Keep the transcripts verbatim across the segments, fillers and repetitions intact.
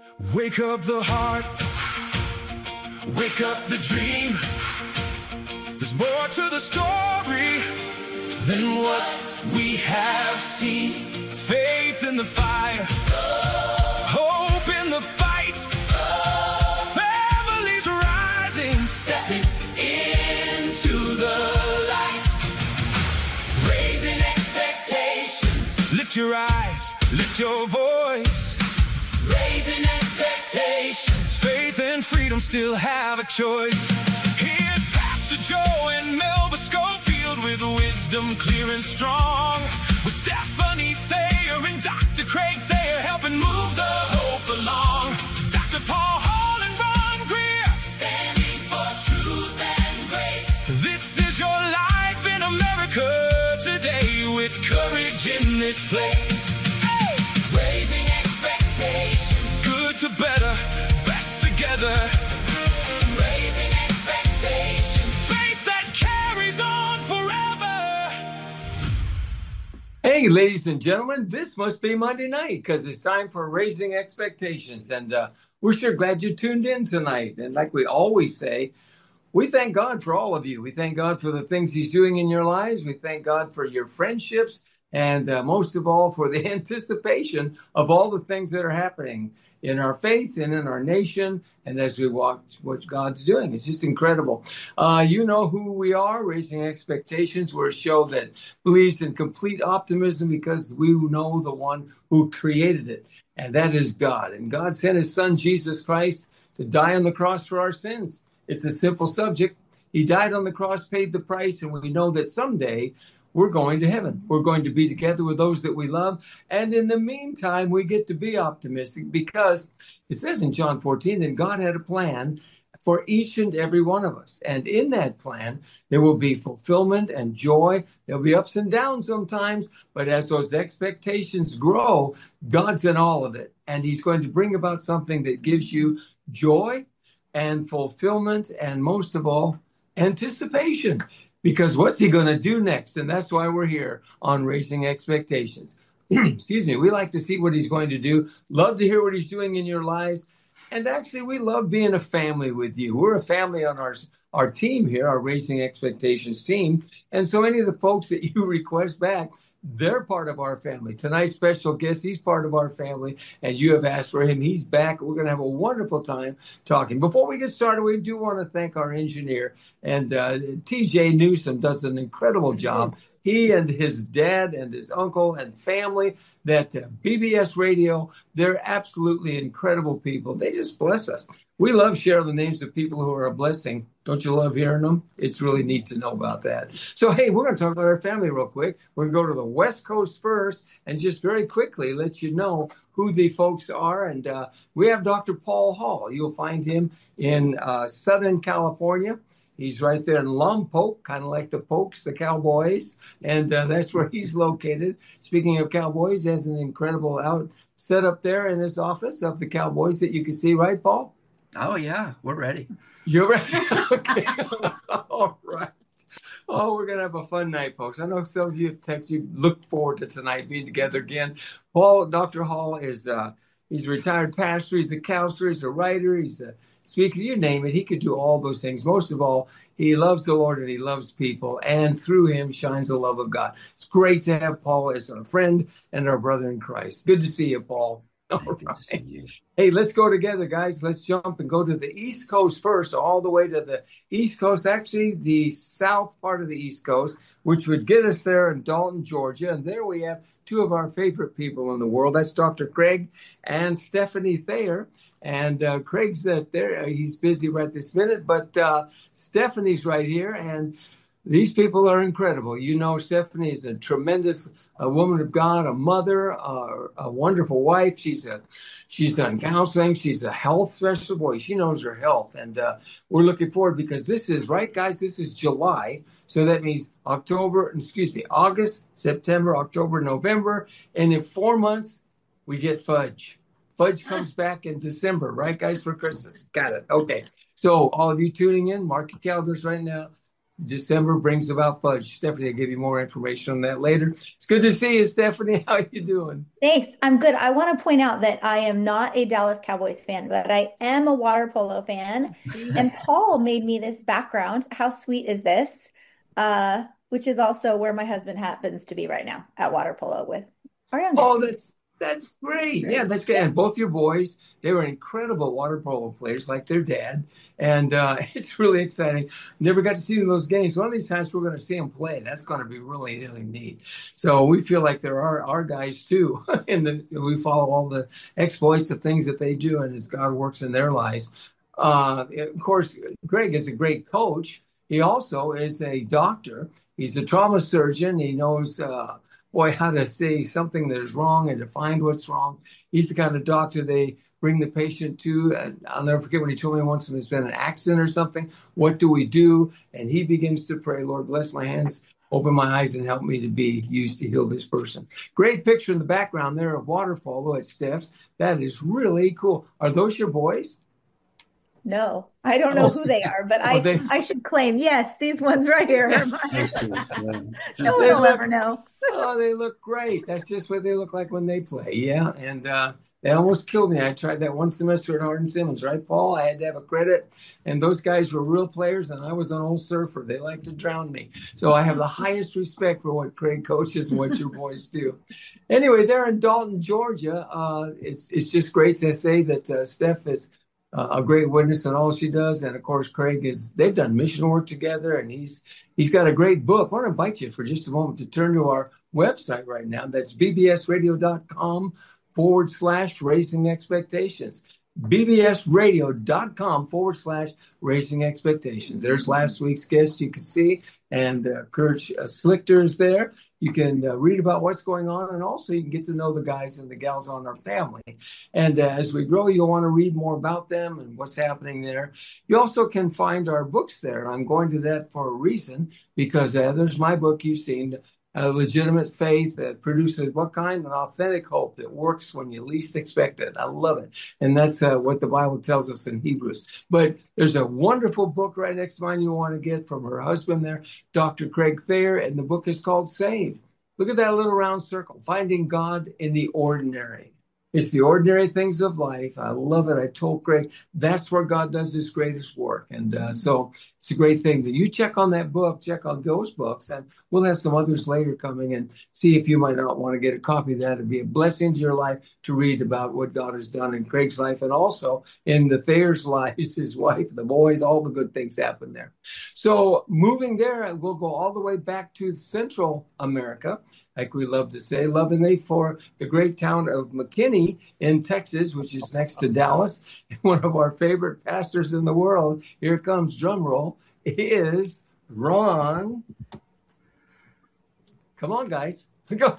Wake up the heart, wake up the dream. There's more to the story than what we have seen. Faith in the fire, hope in the fight. Families rising, stepping into the light. Raising expectations. Lift your eyes, lift your voice. Raising expectations. Faith and freedom still have a choice. Here's Pastor Joe and Melba Schofield with wisdom clear and strong. With Stephanie Thayer and Doctor Craig Thayer helping move the hope along. Doctor Paul Hall and Ron Greer standing for truth and grace. This is your life in America today with courage in this place. Hey! Raising expectations. Good to better, best together. Raising expectations. Faith that carries on forever. Hey, ladies and gentlemen, this must be Monday night because it's time for Raising Expectations. And uh, we're sure glad you tuned in tonight. And like we always say, we thank God for all of you. We thank God for the things he's doing in your lives. We thank God for your friendships. And uh, most of all, for the anticipation of all the things that are happening in our faith and in our nation, and as we watch what God's doing. It's just incredible. Uh, you know who we are, Raising Expectations. We're a show that believes in complete optimism because we know the one who created it, and that is God. And God sent his son, Jesus Christ, to die on the cross for our sins. It's a simple subject. He died on the cross, paid the price, and we know that someday we're going to heaven. We're going to be together with those that we love. And in the meantime, we get to be optimistic because it says in John fourteen that God had a plan for each and every one of us. And in that plan, there will be fulfillment and joy. There'll be ups and downs sometimes, but as those expectations grow, God's in all of it. And he's going to bring about something that gives you joy and fulfillment and most of all, anticipation. Because what's he going to do next? And that's why we're here on Raising Expectations. Excuse me. We like to see what he's going to do. Love to hear what he's doing in your lives. And actually, we love being a family with you. We're a family on our, our team here, our Raising Expectations team. And so many of the folks that you request back, they're part of our family. Tonight's special guest, he's part of our family, and you have asked for him. He's back. We're going to have a wonderful time talking. Before we get started, we do want to thank our engineer, and uh, T J Newsom does an incredible job. He and his dad and his uncle and family, that uh, B B S Radio, they're absolutely incredible people. They just bless us. We love sharing the names of people who are a blessing. Don't you love hearing them? It's really neat to know about that. So, hey, we're going to talk about our family real quick. We're going to go to the West Coast first and just very quickly let you know who the folks are. And uh, we have Doctor Paul Hall. You'll find him in uh, Southern California. He's right there in Lompoc, kind of like the Pokes, the Cowboys, and uh, that's where he's located. Speaking of Cowboys, he has an incredible out set up there in his office of the Cowboys that you can see, right, Paul? Oh, yeah, we're ready. You're ready? Okay. All right. Oh, we're going to have a fun night, folks. I know some of you have texted you, look forward to tonight being together again. Paul, Doctor Hall is, uh, he's a retired pastor, he's a counselor, he's a writer, he's a speaker, you name it. He could do all those things. Most of all, he loves the Lord and he loves people, and through him shines the love of God. It's great to have Paul as our friend and our brother in Christ. Good to see you, Paul. All right. Hey, let's go together, guys. Let's jump and go to the East Coast first, all the way to the East Coast, actually the south part of the East Coast, which would get us there in Dalton, Georgia. And there we have two of our favorite people in the world. That's Doctor Craig and Stephanie Thayer. And uh, Craig's uh, there. He's busy right this minute, but uh, Stephanie's right here. And these people are incredible. You know, Stephanie is a tremendous a woman of God, a mother, uh, a wonderful wife. She's a, she's done counseling. She's a health specialist. Boy, she knows her health. And uh, we're looking forward because this is, right, guys, this is July. So that means October, excuse me, August, September, October, November. And in four months, we get fudge. Fudge comes back in December, right, guys, for Christmas? Got it. Okay. So all of you tuning in, mark your calendars right now. December brings about fudge. Stephanie will give you more information on that later. It's good to see you, Stephanie. How you doing? Thanks. I'm good. I want to point out that I am not a Dallas Cowboys fan, but I am a water polo fan. And Paul made me this background. How sweet is this? Uh, which is also where my husband happens to be right now at water polo with our youngest. Oh, that's that's great. Yeah, that's great. And both your boys, they were incredible water polo players like their dad. And uh, it's really exciting. Never got to see those games. One of these times we're going to see them play. That's going to be really, really neat. So we feel like there are our guys too. And the, we follow all the exploits, the things that they do, and as God works in their lives. Uh, of course, Greg is a great coach. He also is a doctor. He's a trauma surgeon. He knows uh, boy, how to say something that is wrong and to find what's wrong. He's the kind of doctor they bring the patient to. And I'll never forget when he told me once when there's been an accident or something, what do we do? And he begins to pray, Lord, bless my hands, open my eyes, and help me to be used to heal this person. Great picture in the background there of water polo at Steph's. That is really cool. Are those your boys? No, I don't know oh. who they are, but I, oh, they... I should claim, yes, these ones right here are mine. No one will look, ever know. Oh, they look great. That's just what they look like when they play. Yeah. And uh, they almost killed me. I tried that one semester at Hardin Simmons, right, Paul? I had to have a credit. And those guys were real players, and I was an old surfer. They like to drown me. So I have the highest respect for what Craig coaches and what your boys do. Anyway, they're in Dalton, Georgia. Uh, it's, it's just great to say that uh, Steph is Uh, a great witness in all she does. And of course, Craig is, they've done mission work together, and he's, he's got a great book. I want to invite you for just a moment to turn to our website right now. That's bbsradio.com forward slash raising expectations. bbsradio.com forward slash raising expectations. There's last week's guest you can see, and uh, Kurt uh, Slichter is there. You can uh, read about what's going on, and also you can get to know the guys and the gals on our family. And uh, as we grow, you'll want to read more about them and what's happening there. You also can find our books there. I'm going to that for a reason, because uh, there's my book you've seen, A Legitimate Faith that produces what kind? An authentic hope that works when you least expect it. I love it. And that's uh, what the Bible tells us in Hebrews. But there's a wonderful book right next to mine you want to get from her husband there, Doctor Craig Thayer, and the book is called Saved. Look at that little round circle, Finding God in the Ordinary. It's the ordinary things of life. I love it. I told Craig, that's where God does his greatest work. And uh, so it's a great thing that you check on that book, check on those books, and we'll have some others later coming and see if you might not want to get a copy of that. It'd be a blessing to your life to read about what God has done in Craig's life and also in the Thayer's lives, his wife, the boys, all the good things happen there. So moving there, we'll go all the way back to Central America, like we love to say, lovingly, for the great town of McKinney in Texas, which is next to Dallas. One of our favorite pastors in the world, here comes drum roll, is Ron. Come on, guys. Go.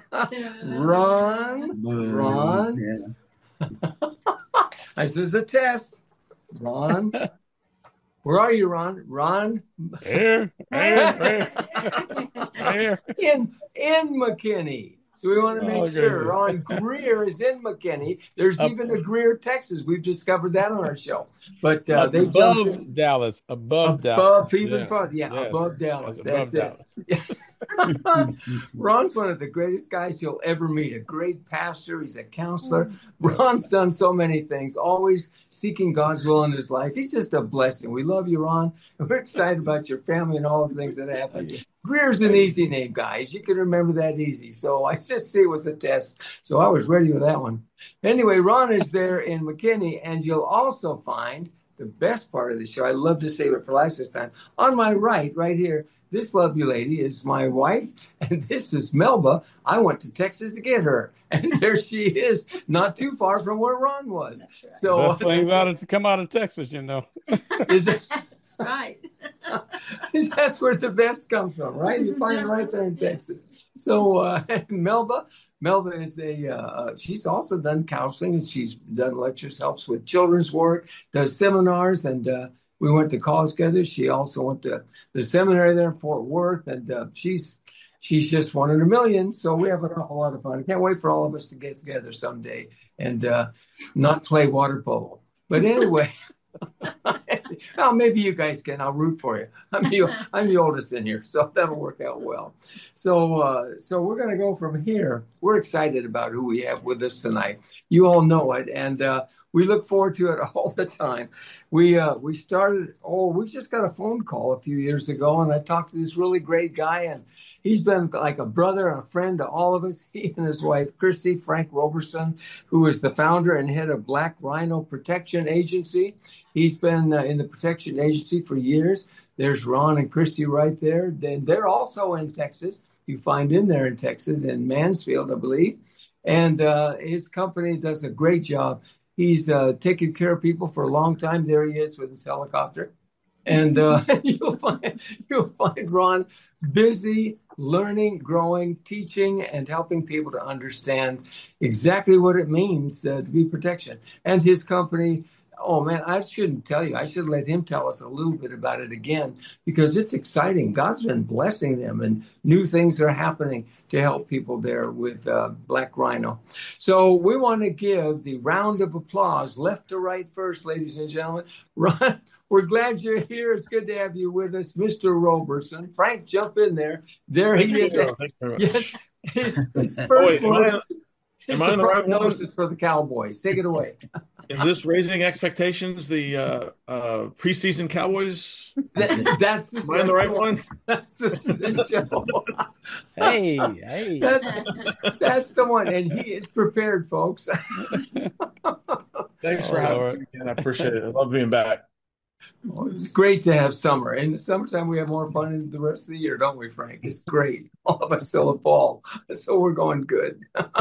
Ron. Ron. This is a test. Ron. Where are you, Ron? Ron? Here, here, here, here. In, in McKinney. So we want to make oh, sure goodness. Ron Greer is in McKinney. There's Up, even a Greer, Texas. We've discovered that on our show. But uh, they above jumped in. Dallas, above, above Dallas. Above, even yes. further. Yeah, yes. above Dallas. Yes, That's above it. Dallas. Ron's one of the greatest guys you'll ever meet. A great pastor. He's a counselor. Ron's done so many things, always seeking God's will in his life. He's just a blessing. We love you, Ron. And we're excited about your family and all the things that happen. Greer's an easy name, guys. You can remember that easy. So I just see it was a test. So I was ready with that one. Anyway, Ron is there in McKinney, and you'll also find the best part of the show. I love to save it for last this time. On my right, right here, this lovely lady is my wife, and this is Melba. I went to Texas to get her, and there she is, not too far from where Ron was. Right. So best things out of to come out of Texas, you know. Is it? That's right. That's where the best comes from, right? You find it right there in Texas. So uh, Melba, Melba is a, uh, she's also done counseling, and she's done lectures, helps with children's work, does seminars, and uh, we went to college together. She also went to the seminary there in Fort Worth, and uh, she's she's just one in a million. So we have an awful lot of fun. I can't wait for all of us to get together someday and uh, not play water polo. But anyway, Well, maybe you guys can. I'll root for you. I'm the I'm the oldest in here, so that'll work out well. So uh, so we're going to go from here. We're excited about who we have with us tonight. You all know it, and uh, we look forward to it all the time. We uh, we started. Oh, we just got a phone call a few years ago, and I talked to this really great guy, and he's been like a brother and a friend to all of us. He and his wife, Christy Frank Roberson, who is the founder and head of Black Rhino Protection Agency. He's been uh, in the protection agency for years. There's Ron and Christy right there. Then they're also in Texas. You find in there in Texas, in Mansfield, I believe. And uh, his company does a great job. He's uh, taken care of people for a long time. There he is with his helicopter. And uh, you'll find you'll find Ron busy learning, growing, teaching, and helping people to understand exactly what it means uh, to be protection. And his company, oh man, I shouldn't tell you. I should let him tell us a little bit about it again because it's exciting. God's been blessing them, and new things are happening to help people there with uh, Black Rhino. So we want to give the round of applause, left to right first, ladies and gentlemen. Ron, we're glad you're here. It's good to have you with us, Mister Roberson. Frank, jump in there. There he is. Thank you very much. Yes, his, his Oh, first wait, am I, words. am I on the right one? Prognosis for the Cowboys. Take it away. Is this Raising Expectations, the uh, uh, preseason Cowboys? That, that's the, Am I on the right one? That's the, the show. Hey, hey. That's, that's the one, and he is prepared, folks. Thanks for Oh, having Lord. me again. I appreciate it. I love being back. Oh, it's great to have summer. In the summertime, we have more fun than the rest of the year, don't we, Frank? It's great. All of us still in fall, so we're going good.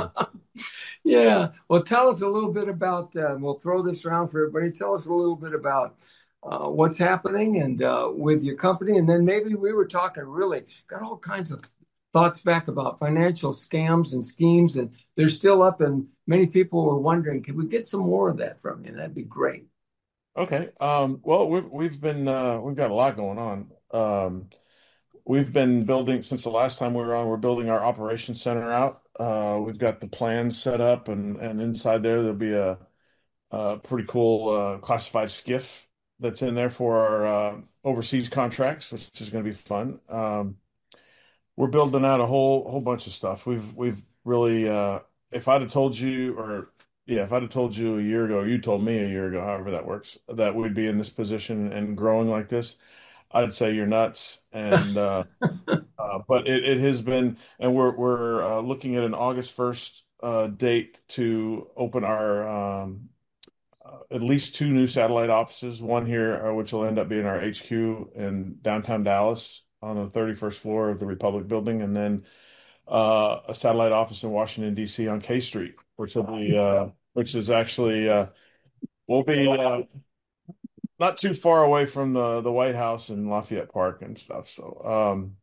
Yeah. Well, tell us a little bit about, uh, we'll throw this around for everybody. Tell us a little bit about uh, what's happening and uh, with your company. And then maybe we were talking really, got all kinds of thoughts back about financial scams and schemes, and they're still up, and many people were wondering, can we get some more of that from you? That'd be great. Okay. Um, well, we've we've been uh, we've got a lot going on. Um, we've been building since the last time we were on. We're building our operations center out. Uh, we've got the plans set up, and and inside there there'll be a, a pretty cool uh, classified skiff that's in there for our uh, overseas contracts, which is going to be fun. Um, we're building out a whole whole bunch of stuff. We've we've really uh if I'd have told you or yeah, if I'd have told you a year ago, or you told me a year ago, however that works, that we'd be in this position and growing like this, I'd say you're nuts. And uh, uh but it, it has been, and we're we're uh, looking at an August first uh date to open our um uh, at least two new satellite offices, one here, uh, which will end up being our H Q in downtown Dallas on the thirty-first floor of the Republic Building, and then uh, a satellite office in Washington, D C on K Street, which will be, uh, which is actually, uh, will be uh, not too far away from the, the White House and Lafayette Park and stuff. So, um,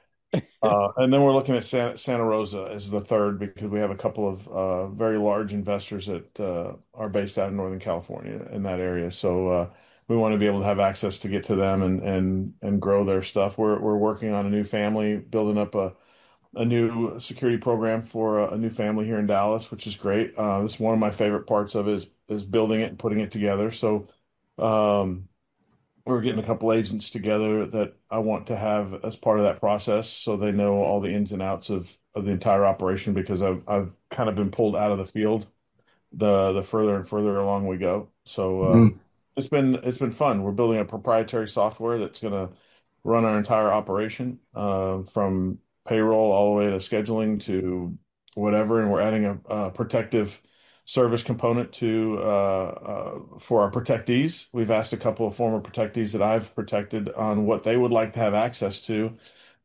uh, and then we're looking at Santa, Santa Rosa as the third because we have a couple of uh, very large investors that uh, are based out in Northern California in that area. So uh, we want to be able to have access to get to them and and and grow their stuff. We're we're working on a new family, building up a a new security program for a, a new family here in Dallas, which is great. Uh, this is one of my favorite parts of it is is building it and putting it together. So. Um, we're getting a couple agents together that I want to have as part of that process so they know all the ins and outs of, of the entire operation because I've I've kind of been pulled out of the field the the further and further along we go. So uh, Mhm. it's been it's been fun. We're building a proprietary software that's going to run our entire operation uh, from payroll all the way to scheduling to whatever, and we're adding a, a protective service component to uh, uh, for our protectees. We've asked a couple of former protectees that I've protected on what they would like to have access to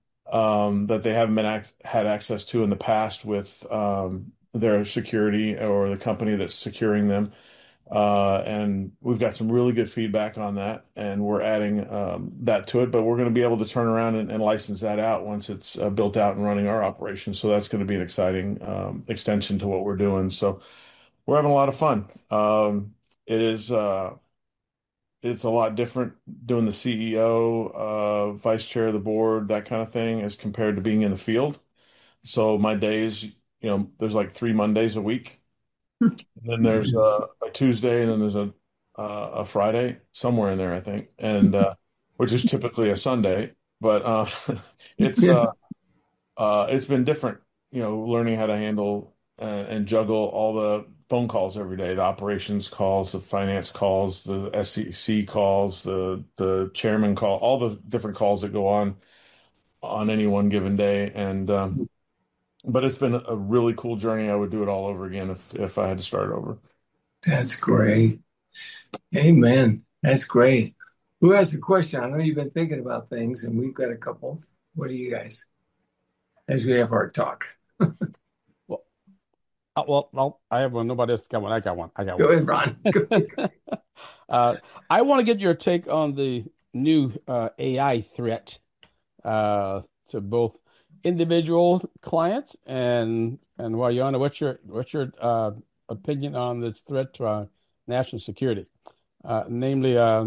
um, that they haven't been ac had access to in the past with um, their security or the company that's securing them. Uh, and we've got some really good feedback on that, and we're adding um, that to it. But we're going to be able to turn around and, and license that out once it's uh, built out and running our operation. So that's going to be an exciting um, extension to what we're doing. So we're having a lot of fun. Um, it is uh, it's a lot different doing the C E O, uh, vice chair of the board, that kind of thing, as compared to being in the field. So my days, you know, there's like three Mondays a week. And then there's a, a Tuesday, and then there's a, uh, a Friday, somewhere in there, I think, and uh, which is typically a Sunday. But uh, it's Yeah. uh, uh, it's been different, you know, learning how to handle uh, and juggle all the phone calls every day, the operations calls, the finance calls, the S E C calls, the the chairman call, all the different calls that go on on any one given day. And um, but it's been a really cool journey. I would do it all over again if if I had to start over. That's great. Amen. That's great. Who has a question? I know you've been thinking about things, and we've got a couple. What do you guys, as we have our talk? Well, uh, well, well, I have one. Nobody else got one. I got one. I got Go one. ahead, Ron. Go ahead. Uh, I want to get your take on the new uh, A I threat uh, to both individual clients and and while you're on it, what's your what's your uh, opinion on this threat to our national security? Uh, namely, uh,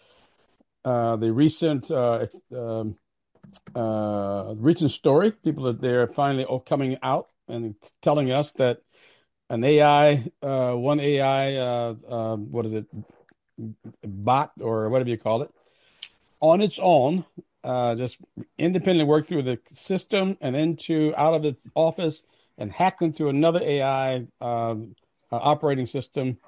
uh, the recent uh, ex- um, uh, recent story. People that they're finally all coming out and telling us that an A I, uh, one A I, uh, uh, what is it, bot or whatever you call it, on its own, uh, just independently work through the system and into out of its office and hack into another A I um, uh, operating system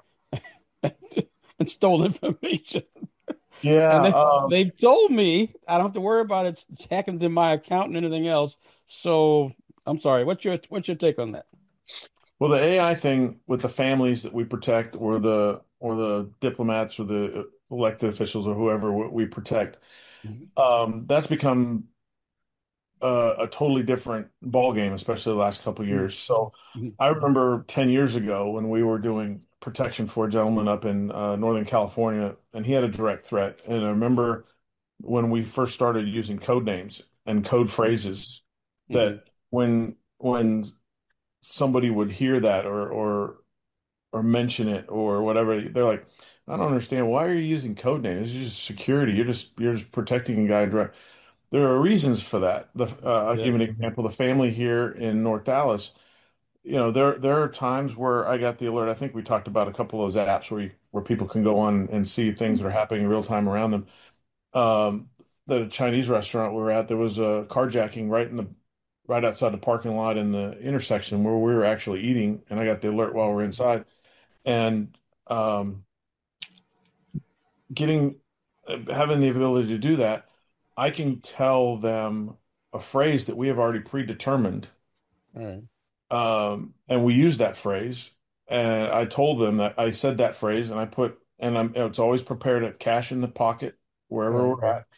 and stole information. And Yeah, they, um, they've told me I don't have to worry about it hacking into my account and anything else. So I'm sorry. What's your what's your take on that? well, the A I thing with the families that we protect, or the or the diplomats, or the elected officials, or whoever we protect, Mhm. um, that's become a, a totally different ball game, especially the last couple of years. So Mhm. I remember ten years ago when we were doing protection for a gentleman up in uh, Northern California, and he had a direct threat. And I remember when we first started using code names and code phrases, Mhm. that when when somebody would hear that or or or mention it or whatever, they're like, I don't understand. Why are you using code names? It's just security. You're just you're just protecting a guy direct. There are reasons for that. The, uh, I'll Yeah. give you an example. The family here in North Dallas, you know, there there are times where I got the alert. I think we talked about a couple of those apps where you, where people can go on and see things that are happening in real time around them. Um, the Chinese restaurant we were at, there was a carjacking right in the right outside the parking lot in the intersection where we were actually eating, and I got the alert while we we're inside. And um, getting uh, having the ability to do that, I can tell them a phrase that we have already predetermined, All right. um, and we use that phrase. And I told them that I said that phrase, and I put, and I'm, it's always prepared at cash in the pocket All wherever right. we're at.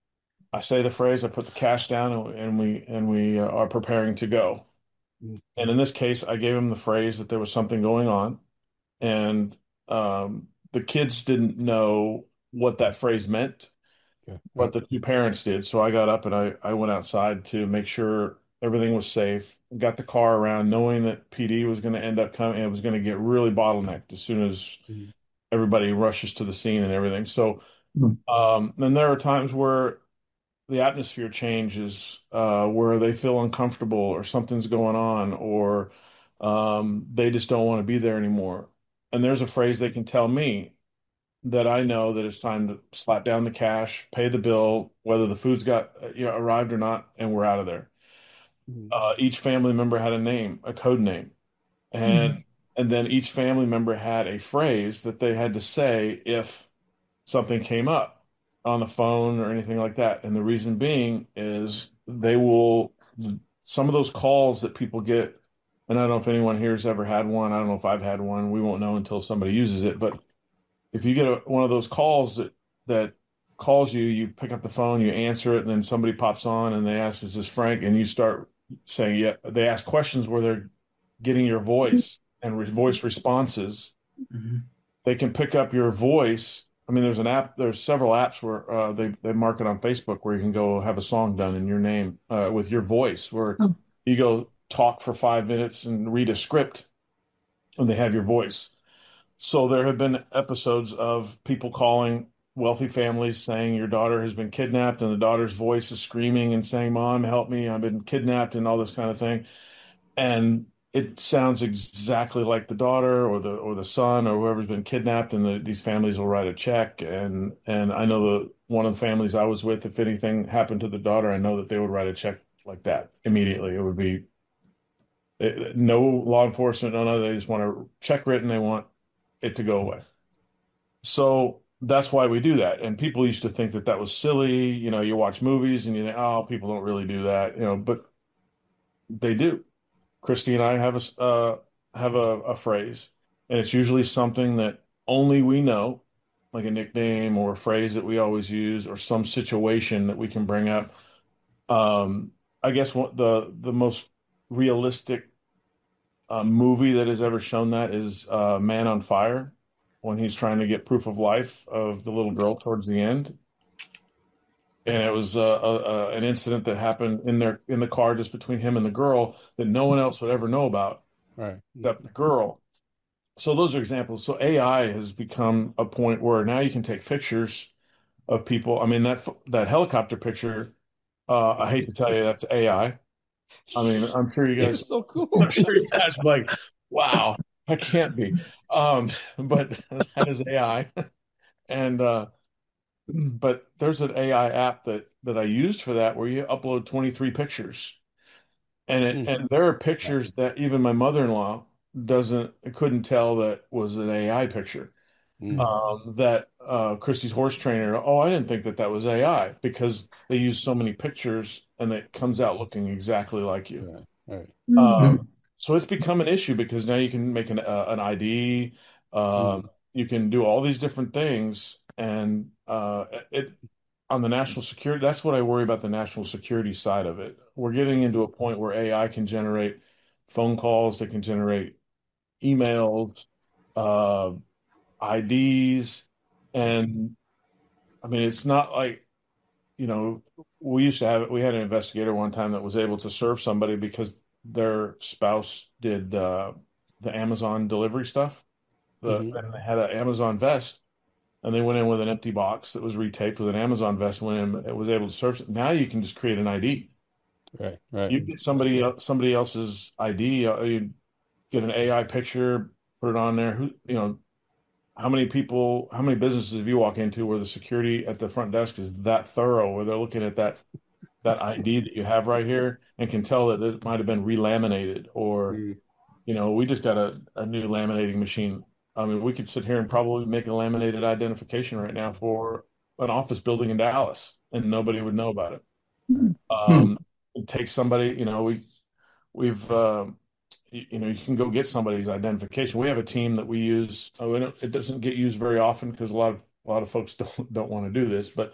I say the phrase, I put the cash down, and, and we and we uh, are preparing to go. Mhm. And in this case, I gave him the phrase that there was something going on, and um, the kids didn't know what that phrase meant, Okay. All but right. the two parents did. So I got up and I, I went outside to make sure everything was safe. Got the car around, knowing that P D was going to end up coming. It was going to get really bottlenecked as soon as Mhm. everybody rushes to the scene and everything. So um, then there are times where the atmosphere changes, uh, where they feel uncomfortable or something's going on, or um, they just don't want to be there anymore. And there's a phrase they can tell me that I know that it's time to slap down the cash, pay the bill, whether the food's got, uh, you know, arrived or not, and we're out of there. Mhm. Uh, each family member had a name, a code name, and and then each family member had a phrase that they had to say if something came up on the phone or anything like that. And the reason being is they will, some of those calls that people get, and I don't know if anyone here has ever had one. I don't know if I've had one. We won't know until somebody uses it. But if you get a, one of those calls that that calls you, you pick up the phone, you answer it, and then somebody pops on and they ask, "Is this Frank?" And you start saying, "Yeah." They ask questions where they're getting your voice and re voice responses. Mhm. They can pick up your voice. I mean, there's an app. There's several apps where uh, they they market on Facebook where you can go have a song done in your name uh, with your voice, where Oh, you go talk for five minutes and read a script, and they have your voice. So there have been episodes of people calling wealthy families saying your daughter has been kidnapped, and the daughter's voice is screaming and saying, "Mom, help me! I've been kidnapped," and all this kind of thing. And it sounds exactly like the daughter or the or the son or whoever's been kidnapped, and the, these families will write a check. And and I know the one of the families I was with, if anything happened to the daughter, I know that they would write a check like that immediately. It would be it, no law enforcement, no, no, they just want a check written. They want it to go away. So that's why we do that. And people used to think that that was silly. You know, you watch movies and you think, oh, people don't really do that, you know, but they do. Christy and I have a s- uh, have a, a phrase, and it's usually something that only we know, like a nickname or a phrase that we always use, or some situation that we can bring up. Um, I guess what the the most realistic uh, movie that has ever shown that is uh, Man on Fire, when he's trying to get proof of life of the little girl towards the end. And it was uh, a, a, an incident that happened in their in the car just between him and the girl that no one else would ever know about Right. except the girl. So those are examples. So A I has become a point where now you can take pictures of people. I mean, that that helicopter picture, uh, I hate to tell you, that's A I. I I mean, I'm sure you guys, It's so I'm cool. sure you guys are like, wow, that can't be. Um, but that is A I. And uh, but there's an A I app that that I used for that where you upload twenty-three pictures. And it Mm. and there are Right. pictures that even my mother-in-law doesn't couldn't tell that was an A I picture. Mm. Um, that uh, Christie's horse trainer, oh, I didn't think that that was A I because they use so many pictures and it comes out looking exactly like you. Right. Right. Mm. Um, so it's become an issue because now you can make an uh, an I D, Mm. um, you can do all these different things, and uh, it on the national security. That's what I worry about, the national security side of it. We're getting into a point where A I can generate phone calls, that can generate emails, uh, I Ds, and I mean it's not like you know, we used to have it. We had an investigator one time that was able to serve somebody because their spouse did uh, the Amazon delivery stuff. The Hmm. and they had an Amazon vest, and they went in with an empty box that was retaped with an Amazon vest. Went in, it was able to serve. Now you can just create an I D. Right. Right. You get somebody el- somebody else's I D. Uh, you get an A I picture, put it on there. Who you know? How many people? How many businesses have you walk into where the security at the front desk is that thorough, where they're looking at that that I D that you have right here and can tell that it might have been relaminated, or, Mm. you know, we just got a, a new laminating machine. I mean, we could sit here and probably make a laminated identification right now for an office building in Dallas and nobody would know about it. Hmm. Um, it takes somebody, you know, we we've um, you, you know, you can go get somebody's identification. We have a team that we use. Oh, we don't- it doesn't get used very often because a lot of a lot of folks don't don't want to do this, but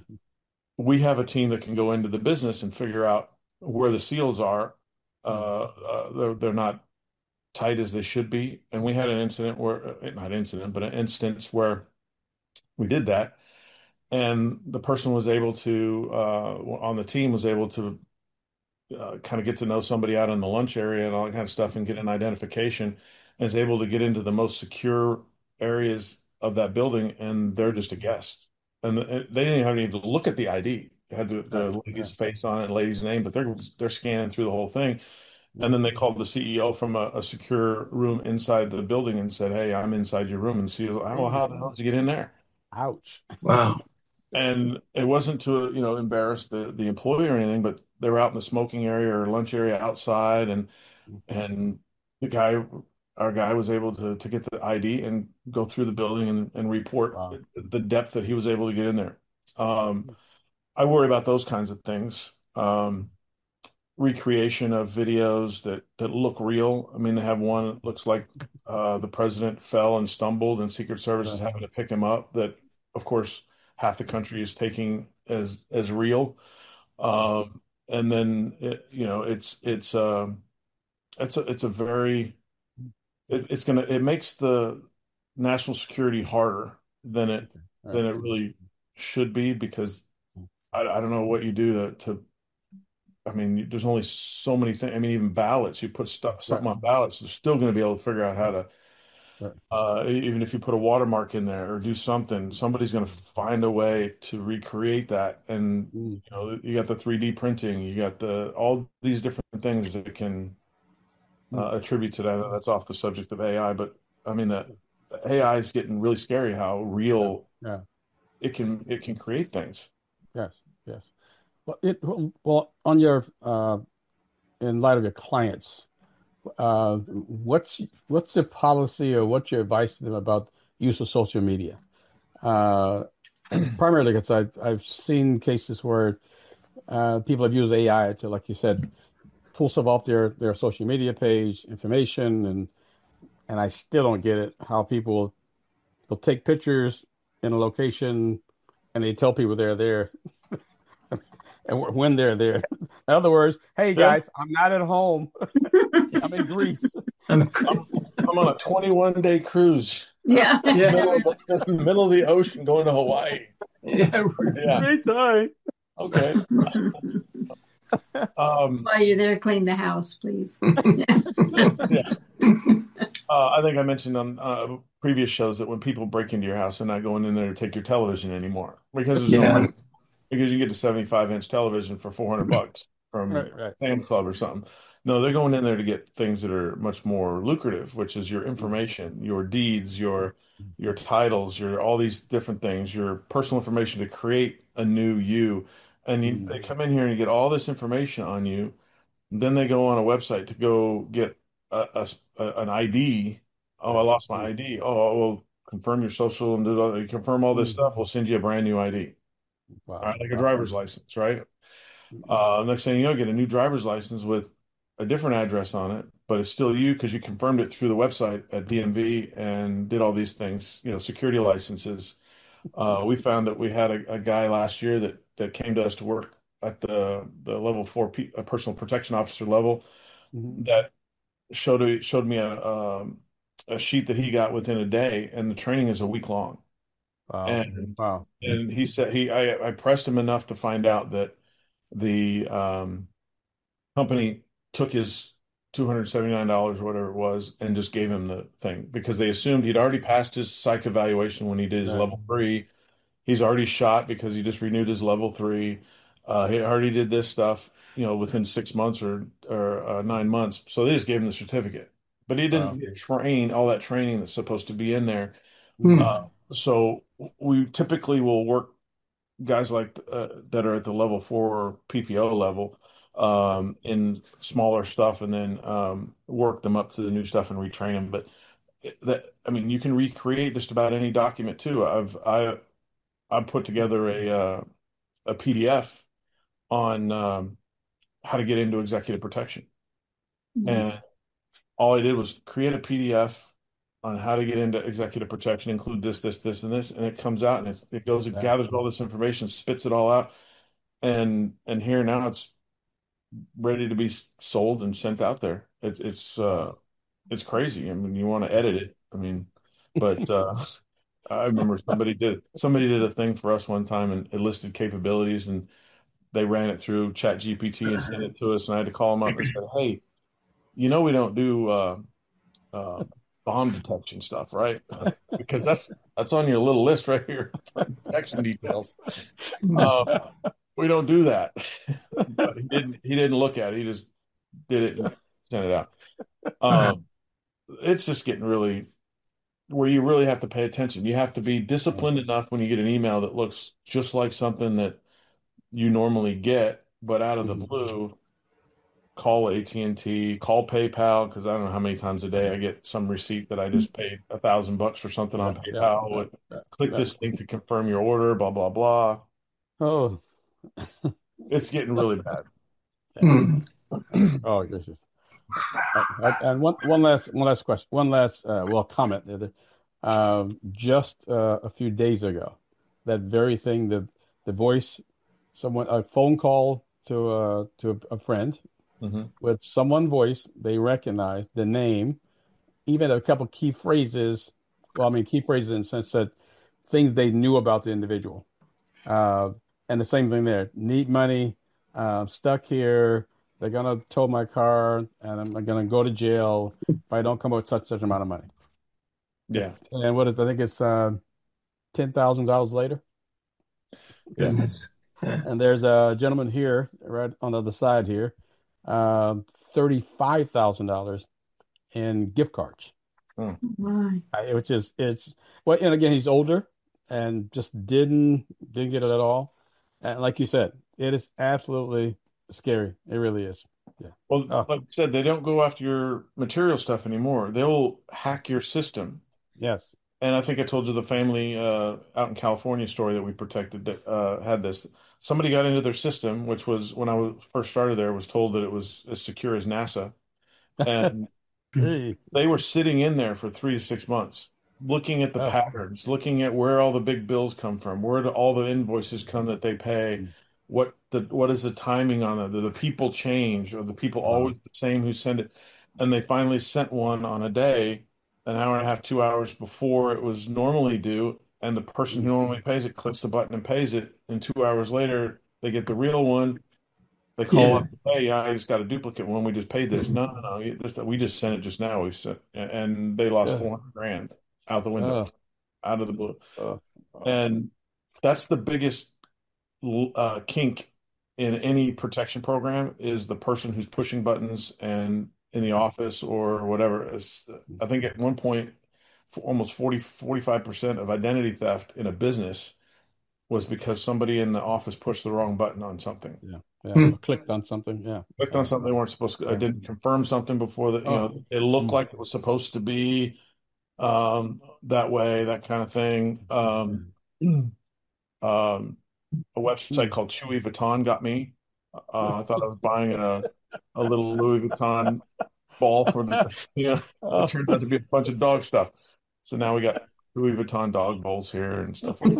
we have a team that can go into the business and figure out where the seals are. Uh, uh, they're, they're not tight as they should be. And we had an incident where, uh, not incident, but an instance where we did that. And the person was able to, uh, on the team, was able to uh, kind of get to know somebody out in the lunch area and all that kind of stuff and get an identification and is able to get into the most secure areas of that building. And they're just a guest. And the, they didn't even have to look at the I D. It had the, Right. the Right. lady's face on it, lady's name, but they're they're scanning through the whole thing. And then they called the C E O from a, a secure room inside the building and said, "Hey, I'm inside your room." And the C E O, "Oh, well, how the hell did you get in there?" Ouch. Wow. And it wasn't to, you know, embarrass the the employee or anything, but they were out in the smoking area or lunch area outside, and and the guy, our guy, was able to to get the I D and go through the building and and report Wow. the depth that he was able to get in there. Um, I worry about those kinds of things. Um, recreation of videos that that look real. I mean, they have one that looks like uh, the president fell and stumbled, and Secret Service is Right. having to pick him up. That, of course, half the country is taking as as real. Um, and then it, you know, it's it's um it's a it's a very it, it's gonna it makes the national security harder than it Okay. Right. than it really should be because I, I don't know what you do to to I mean, there's only so many things. I mean, even ballots, you put stuff, Right. something on ballots, they're still going to be able to figure out how to, Right. uh, e- even if you put a watermark in there or do something, somebody's going to find a way to recreate that. And, Mm. you know, you got the three D printing, you got the, all these different things that can, uh, attribute to that. That's off the subject of A I, but I mean that A I is getting really scary how Yeah. real Yeah. it can it can create things. Yes. Yes. Well, it well well, on your uh, in light of your clients, uh, what's what's the policy or what's your advice to them about use of social media? Uh, primarily because I've I've seen cases where uh, people have used A I to, like you said, pull stuff off their their social media page, information, and and I still don't get it how people they'll take pictures in a location and they tell people they're there and when they're there. In other words, hey Yeah. guys, I'm not at home. I'm in Greece. I'm, I'm on a twenty-one day cruise. Yeah. Yeah. Middle of the, middle of the ocean going to Hawaii. Yeah. Yeah. Great time. Okay. Um, While you're there, clean the house, please. yeah. Uh, I think I mentioned on uh, previous shows that when people break into your house, they're not going in there to take your television anymore because there's Yeah. no because you get a seventy-five inch television for four hundred bucks from Right, right. Sam's Club or something. No, they're going in there to get things that are much more lucrative, which is your information, your deeds, your your titles, your all these different things, your personal information to create a new you. And you, they come in here and get all this information on you. Then they go on a website to go get a, a s- a- an I D. Oh, I lost my I D. Oh, well, confirm your social and do all, confirm all this stuff. We'll send you a brand new I D. All Wow. right, like a Wow. driver's license, right? Uh, next thing you know, get a new driver's license with a different address on it, but it's still you because you confirmed it through the website at D M V and did all these things, you know, security licenses. Uh, we found that we had a, a guy last year that that came to us to work at the the level four P, a personal protection officer level Mhm. that showed showed me a um, a sheet that he got within a day, and the training is a week long. Wow. And Wow. and he said he I, I pressed him enough to find out that the um, company took his two hundred seventy-nine dollars or whatever it was and just gave him the thing because they assumed he'd already passed his psych evaluation when he did his Right. level three. He's already shot because he just renewed his level three. Uh, he already did this stuff, you know, within six months or or uh, nine months. So they just gave him the certificate, but he Wow. didn't train all that training that's supposed to be in there. Hmm. Uh, so we typically will work guys like uh, that are at the level four P P O level um, in smaller stuff, and then um, work them up to the new stuff and retrain them. But that, I mean, you can recreate just about any document too. I've I I put together a uh, a P D F on um, how to get into executive protection, and all I did was create a P D F on how to get into executive protection, include this, this, this, and this, and it comes out and it, it goes and Yeah. gathers all this information, spits it all out, and and here now it's ready to be sold and sent out there. It, it's uh, it's crazy. I mean, you want to edit it. I mean, but uh, I remember somebody did somebody did a thing for us one time and it listed capabilities and they ran it through Chat G P T and sent it to us, and I had to call them up and said, "Hey, you know we don't do uh, uh, bomb detection stuff, right? Because that's that's on your little list right here, protection details. Um, we don't do that." But he didn't. He didn't look at it. He just did it and sent it out. Um, it's just getting really where you really have to pay attention. You have to be disciplined enough when you get an email that looks just like something that you normally get, but out of the Mhm. blue, call A T and T, call PayPal, because I don't know how many times a day I get some receipt that I just paid a thousand bucks for something on Yeah. Yeah. PayPal. Yeah. With, Yeah. click Yeah. this link to confirm your order, blah blah blah. Oh. It's getting really bad. Hmm. Oh, gracious. Uh, uh, and one one last one last question, one last uh, well comment. there. Um, just uh, a few days ago, that very thing, the the voice, someone a phone call to uh to a, a friend Mhm. with someone voice they recognized the name, even a couple key phrases. Well, I mean key phrases in the sense that things they knew about the individual. Uh, and the same thing there. Need money. Uh, stuck here. They're gonna tow my car, and I'm gonna go to jail if I don't come up with such such amount of money. Yeah, And what is? I think it's uh, ten thousand dollars later. yeah. Goodness. Yeah. And there's a gentleman here, right on the other side here, uh, thirty five thousand dollars in gift cards. Hmm. My. I, which is it's well, and again, he's older and just didn't didn't get it at all. And like you said, it is absolutely scary. It really is. Yeah. Well, Oh, like I said, they don't go after your material stuff anymore. They'll hack your system. yes. And I think I told you the family uh, out in California story that we protected that uh, had this. Somebody got into their system, which was when I was first started there, was told that it was as secure as NASA. And Hey. they were sitting in there for three to six months, looking at the Oh. patterns, looking at where all the big bills come from, where do all the invoices come that they pay, what the what is the timing on it, do the people change, or the people Wow. always the same who send it? And they finally sent one on a day, an hour and a half, two hours before it was normally due, and the person who normally pays it clicks the button and pays it, and two hours later they get the real one. They call Yeah. up, hey, I just got a duplicate one. We just paid this. No, no, no. you- Just, we just sent it just now. We sent, and they lost Yeah. four hundred grand out the window, Oh, out of the blue. oh, oh. And that's the biggest uh, kink in any protection program is the person who's pushing buttons and in the office or whatever. It's, I think at one point, for almost forty, forty-five percent of identity theft in a business was because somebody in the office pushed the wrong button on something. Yeah. Yeah. Hmm. Clicked on something. Yeah. Clicked on something they weren't supposed to, I didn't confirm something before that, you Oh. know, it looked Mm. like it was supposed to be um, that way, that kind of thing. Um, um, a website Mm. called Chewy Vuitton got me. Uh, I thought I was buying a, a little Louis Vuitton ball for the, you know, it turned out to be a bunch of dog stuff. So now we got Louis Vuitton dog bowls here and stuff like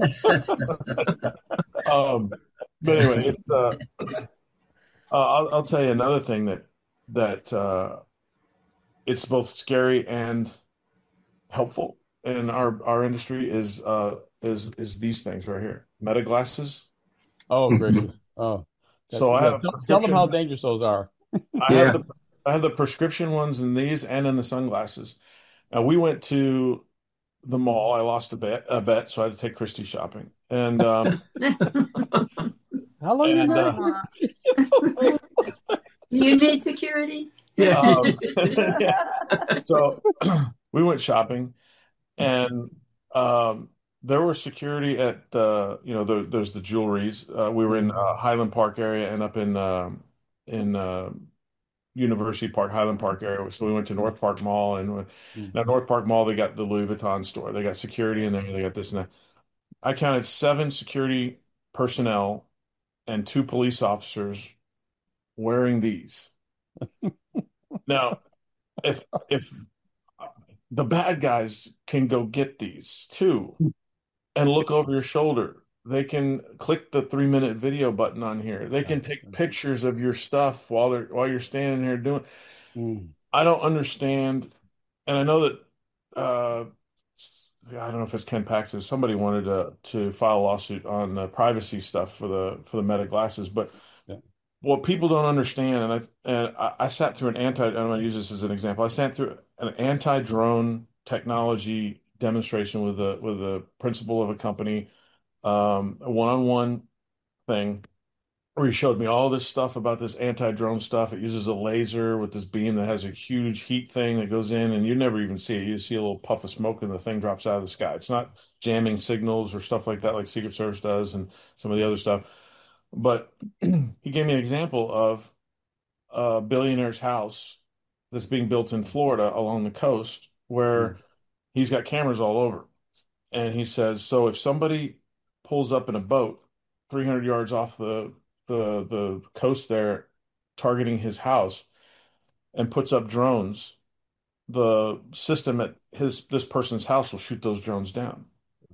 that. Um, but anyway, it's, uh, uh, I'll, I'll tell you another thing that that uh, it's both scary and helpful in our our industry is uh, is is these things right here, meta glasses. Oh, gracious. Oh, that, So I yeah. have Tell, tell them how prescription. dangerous those are. I have Yeah. the I have the prescription ones in these and in the sunglasses. Now we went to the mall. I lost a bet a bet, so I had to take Christy shopping. And um, How long you and uh, married? You need security? Yeah. um, yeah. So we went shopping, and um, there was security at the, you know, the, there's the jewelries. Uh, we were in uh, Highland Park area and up in um in uh, University Park, Highland Park area. So we went to North Park Mall, and we- now North Park Mall, they got the Louis Vuitton store. They got security in there. They got this and that. I counted seven security personnel and two police officers wearing these. Now, if if the bad guys can go get these too and look over your shoulder. They can click the three minute video button on here. They can take pictures of your stuff while they're while you're standing here doing. Mm. I don't understand, and I know that uh, I don't know if it's Ken Paxton. Somebody wanted to to file a lawsuit on the privacy stuff for the for the Meta glasses, but Yeah. what people don't understand, and I and I, I sat through an anti. I'm going to use this as an example. I sat through an anti-drone technology demonstration with a with a principal of a company, um, a one-on-one thing where he showed me all this stuff about this anti-drone stuff. It uses a laser with this beam that has a huge heat thing that goes in, and you never even see it. You just see a little puff of smoke, and the thing drops out of the sky. It's not jamming signals or stuff like that, like Secret Service does, and some of the other stuff. But he gave me an example of a billionaire's house that's being built in Florida along the coast where he's got cameras all over. And he says, so if somebody pulls up in a boat three hundred yards off the the the coast there targeting his house and puts up drones, the system at his this person's house will shoot those drones down.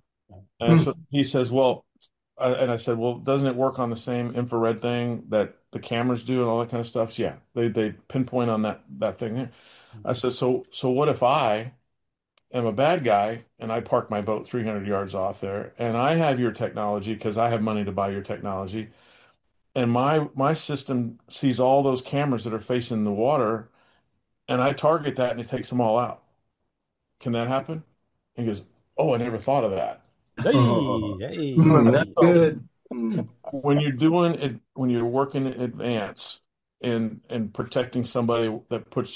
And so he says, well, I, and I said, well, doesn't it work on the same infrared thing that the cameras do and all that kind of stuff? So, yeah, they they pinpoint on that that thing there. I said, so so what if I am a bad guy and I park my boat three hundred yards off there and I have your technology because I have money to buy your technology, and my my system sees all those cameras that are facing the water, and I target that and it takes them all out. Can that happen? And he goes, oh, I never thought of that. Hey, hey, Mm, that's hey. good. Mm. When you're doing it, when you're working in advance and and protecting somebody that puts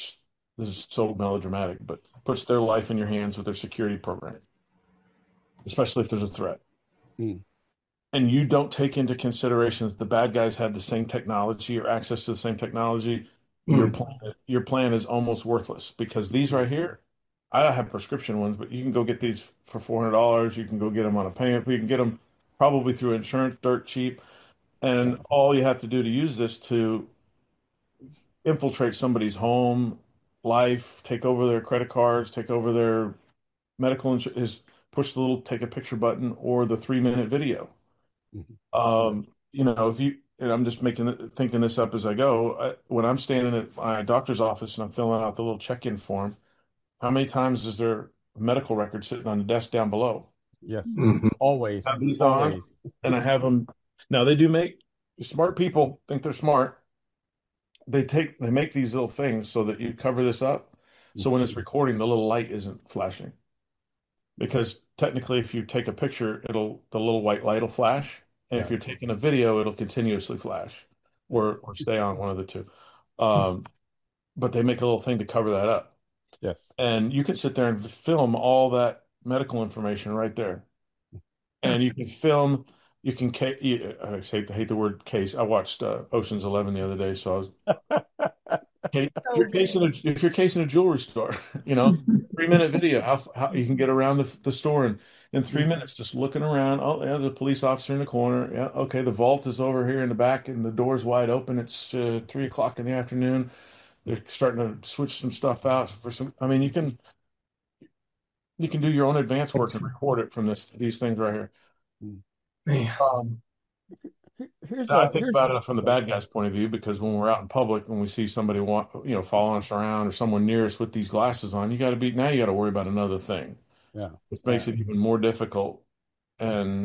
this is so melodramatic, but puts their life in your hands with their security program, especially if there's a threat. Mm. And you don't take into consideration that the bad guys have the same technology or access to the same technology, your Mm. plan, your plan is almost worthless because these right here, I have prescription ones, but you can go get these for four hundred dollars. You can go get them on a payment. You can get them probably through insurance, dirt cheap. And all you have to do to use this to infiltrate somebody's home, life, take over their credit cards, take over their medical insurance is push the little take a picture button or the three minute video. Mhm. Um, you know, if you, and I'm just making thinking this up as I go, I, when I'm standing at my doctor's office and I'm filling out the little check-in form, how many times is there a medical record sitting on the desk down below? Yes. Mhm. Always. Have these on, Always. and I have them. Now they do make smart people think they're smart. They take they make these little things so that you cover this up, so when it's recording, the little light isn't flashing. Because technically, if you take a picture, it'll the little white light will flash, and if Yeah. you're taking a video, it'll continuously flash or or stay on one of the two. Um, but they make a little thing to cover that up, Yes. and you can sit there and film all that medical information right there, and you can film. You can ca you- I hate, I hate the word case. I watched uh, Ocean's Eleven the other day, so I was okay, if So you're casing a, if you're casing a jewelry store, you know, three minute video, how how you can get around the, the store in in three minutes, just looking around. Oh, yeah, the police officer in the corner. Yeah, okay, the vault is over here in the back, and the door's wide open. It's uh, three o'clock in the afternoon. They're starting to switch some stuff out for some. I mean, you can you can do your own advance work and record it from this these things right here. Man. Um, Here's I a think here's about it from the bad guy's point of view because when we're out in public, when we see somebody want, you know, following us around or someone near us with these glasses on, you got to be now you got to worry about another thing, yeah. which Yeah. makes it even more difficult. And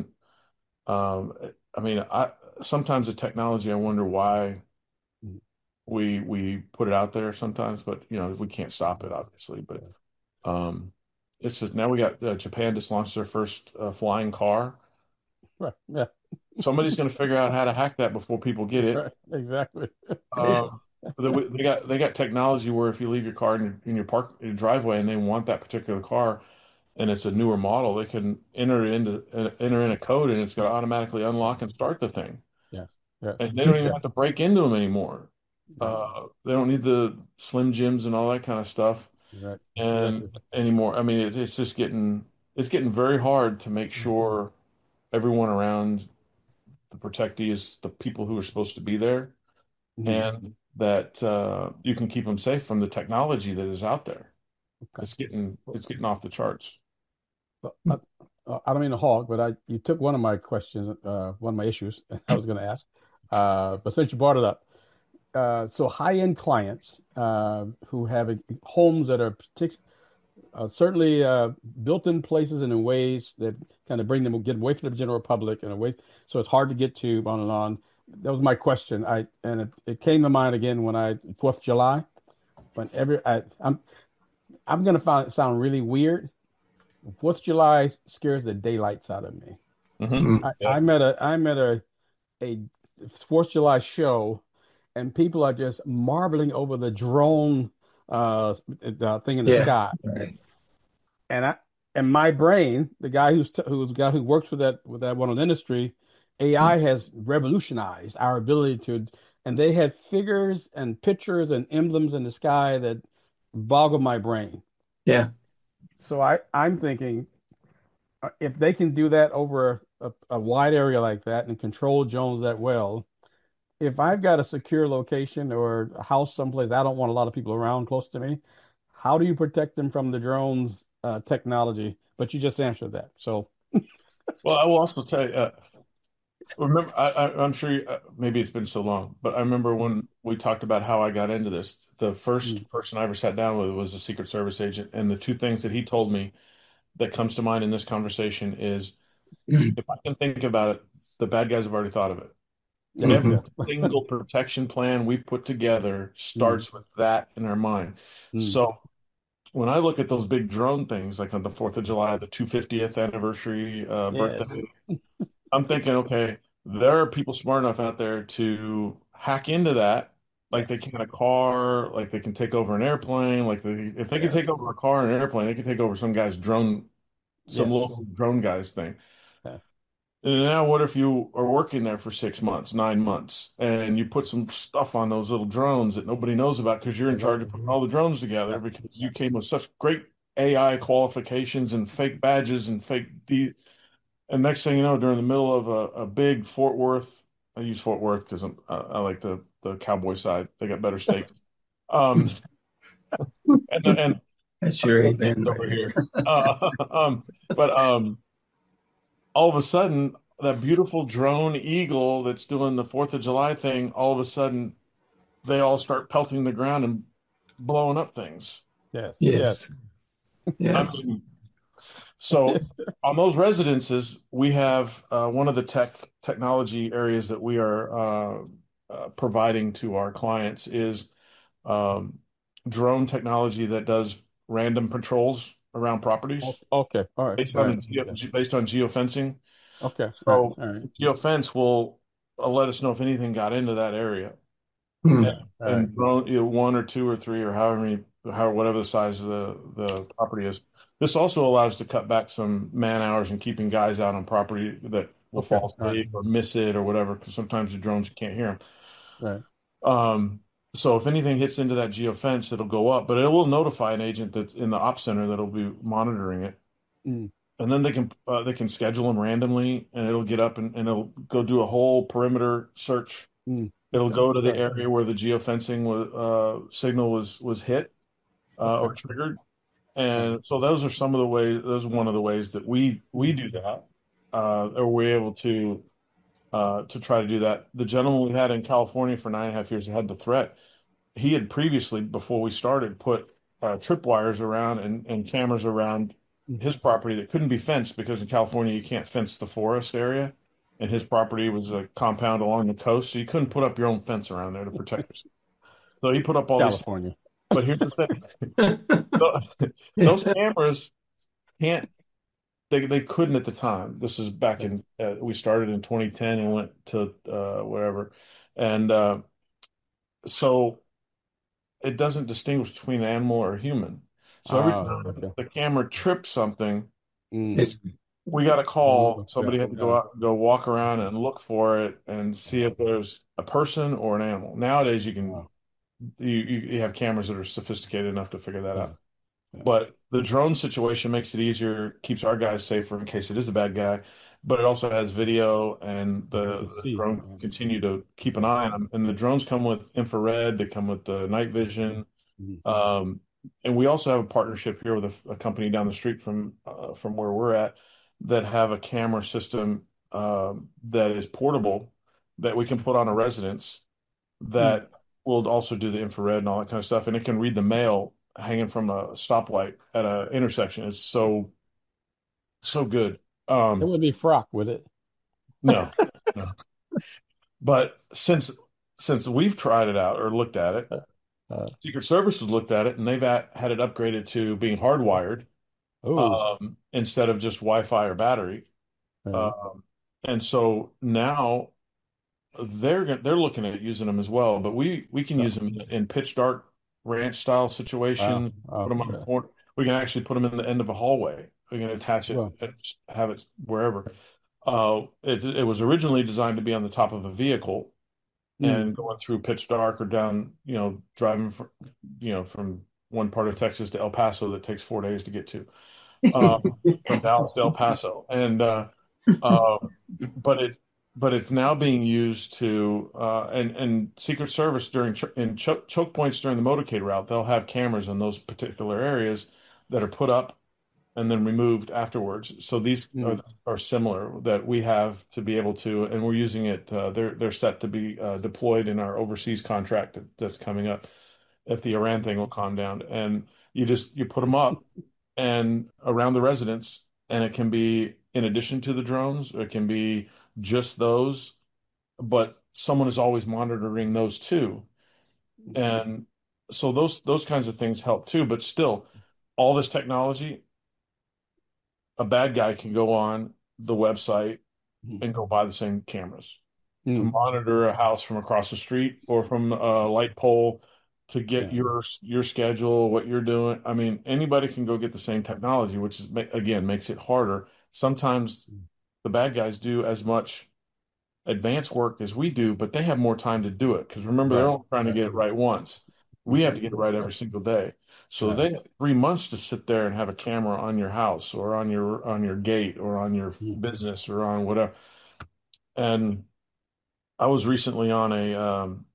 um, I mean, I sometimes the technology, I wonder why Mhm. we we put it out there sometimes, but you know, we can't stop it obviously. But Yeah. um, it's just now we got uh, Japan just launched their first uh, flying car. Right. Yeah. Somebody's going to figure out how to hack that before people get it. Right. Exactly. Um, they, they got they got technology where if you leave your car in your, in your park in your driveway and they want that particular car and it's a newer model, they can enter it into uh, enter in a code and it's going to automatically unlock and start the thing. Yes. Yes. And they don't even Yeah. have to break into them anymore. Yeah. Uh, they don't need the Slim Jims and all that kind of stuff Right. and Exactly. anymore. I mean, it, it's just getting it's getting very hard to make sure everyone around the protectee is the people who are supposed to be there Mhm. and that uh, you can keep them safe from the technology that is out there. Okay. It's getting it's getting off the charts. Well, I, uh, I don't mean to hog, but I you took one of my questions, uh, one of my issues I was going to ask. Uh, but since you brought it up, uh, so high-end clients uh, who have uh, homes that are partic uh, certainly uh, built in places and in ways that kind of bring them get away from the general public and away, so it's hard to get to on and on. That was my question. I and it, it came to mind again when I Fourth of July. When every I, I'm I'm gonna find it sound really weird. Fourth of July scares the daylights out of me. Hmm. I, Yeah. I'm at a I'm at a a Fourth of July show, and people are just marveling over the drone uh, the thing in the Yeah. sky. Right. And I and my brain, the guy who's t who's the guy who works with that with that one in industry, A I has revolutionized our ability to, and they had figures and pictures and emblems in the sky that boggle my brain. Yeah. So I I'm thinking uh, if they can do that over a, a wide area like that and control drones that well, if I've got a secure location or a house someplace I don't want a lot of people around close to me, how do you protect them from the drones uh, technology? But you just answered that. So, Well, I will also tell you. Uh, remember, I, I, I'm sure you, uh, maybe it's been so long, but I remember when we talked about how I got into this. The mm, first person I ever sat down with was a Secret Service agent, and the two things that he told me that comes to mind in this conversation is if I can think about it, the bad guys have already thought of it. yeah, Every Mhm. yeah, single protection plan we put together mm, starts with that in our mind. mm, So when I look at those big drone things, like on the fourth of July, the two hundred fiftieth anniversary uh, yes, birthday, I'm thinking, okay, there are people smart enough out there to hack into that like they Yes. can a car, like they can take over an airplane, like they, if they can take Yes. over a car and an airplane, they can take over some guy's drone, some Yes. local drone guy's thing. Yeah. And now what if you are working there for six months, nine months, and you put some stuff on those little drones that nobody knows about because you're in charge of putting all the drones together Yeah. because you came with such great A I qualifications and fake badges and fake D. And next thing you know, during the middle of a, a big Fort Worth, I use Fort Worth because I, I like the the cowboy side. They got better steaks. Um, and and That's your amen right over there. here. Uh, um, but um, all of a sudden, that beautiful drone eagle that's doing the Fourth of July thing, all of a sudden, they all start pelting the ground and blowing up things. Yes. Yes. Yes. I Yes. mean, so on those residences, we have uh, one of the tech technology areas that we are uh, uh, providing to our clients is um, drone technology that does random patrols around O- properties Okay. All right. based All on right. the geo, Okay. based on geofencing. Okay. All right. So All right. geofence will uh, let us know if anything got into that area. Hmm. And, Okay. All right. and drone, either one or two or three or however many, how whatever the size of the the property is. This also allows to cut back some man hours and keeping guys out on property that will Okay. fall All right. asleep or miss it or whatever, because sometimes the drones you can't hear them. All right. Um, so if anything hits into that geofence, it'll go up, but it will notify an agent that's in the op center that'll be monitoring it. Mm. And then they can uh, they can schedule them randomly, and it'll get up and, and it'll go do a whole perimeter search. Mm. It'll Okay. go to All the right. area where the geofencing was, uh, signal was was hit uh, Okay. or triggered, All right. and so those are some of the ways. Those are one of the ways that we we Mm. do that, uh, or we're able to uh, to try to do that. The gentleman we had in California for nine and a half years that had the threat. He had previously, before we started, put uh, tripwires around and, and cameras around Mm. his property that couldn't be fenced because in California you can't fence the forest area, and his property was a compound along the coast, so you couldn't put up your own fence around there to protect yourself. So he put up all these. California. But here's the thing: those cameras can't. They they couldn't at the time. This is back Yes. in. Uh, we started in twenty ten and went to uh, whatever, and uh, so it doesn't distinguish between animal or human. So every Ah. time Okay. the camera trips something, Mm. It's we got a call. Mm. Yeah. Somebody had to go Yeah. out, go walk around and look for it and see if there's a person or an animal. Nowadays, you can Wow. you you you have cameras that are sophisticated enough to figure that Yeah. out. Yeah. But the drone situation makes it easier, keeps our guys safer in case it is a bad guy. But it also has video, and You the, can the see. drone can continue to keep an eye on them. And the drones come with infrared, they come with the night vision. Mm. Um, and we also have a partnership here with a, a company down the street from uh, from where we're at that have a camera system um, that is portable that we can put on a residence Mm. that will also do the infrared and all that kind of stuff, and it can read the mail hanging from a stoplight at an intersection. It's so so good. It Um, would be frock, would it? no, no. But since since we've tried it out or looked at it, Uh, Secret Service has looked at it and they've at, had it upgraded to being hardwired oh. um, instead of just Wi-Fi or battery. All right. Um, and so now they're gon- they're looking at using them as well. But we we can Uh, use them in, in pitch dark ranch style wow. situations. Put Oh, them on the yeah. corner. We can actually put them in the end of a hallway. We can attach it, Well, and just have it wherever. Uh, it it was originally designed to be on the top of a vehicle mm. and going through pitch dark or down, you know, driving from, you know, from one part of Texas to El Paso that takes four days to get to, um, from Dallas to El Paso. And, uh, uh, but it, but it's now being used to, uh, and, and Secret Service during, ch in cho choke points during the motorcade route, they'll have cameras in those particular areas that are put up and then removed afterwards. So these are Mm. are similar that we have to be able to, and we're using it. Uh, they're they're set to be uh, deployed in our overseas contract that, that's coming up if the Iran thing will calm down. And you just you put them up and around the residence, and it can be in addition to the drones, or it can be just those, but someone is always monitoring those too. And so those those kinds of things help too. But still, all this technology a bad guy can go on the website Mm. and go buy the same cameras. to Mm. monitor a house from across the street or from a light pole to get Yeah. your your schedule, what you're doing. I mean, anybody can go get the same technology, which is ma- again makes it harder. Sometimes the bad guys do as much advanced work as we do, but they have more time to do it because remember they're Right. only trying to get it right once. We have to get it right every single day. So Right. they have three months to sit there and have a camera on your house or on your on your gate or on your Mm. business or on whatever. And I was recently on a um,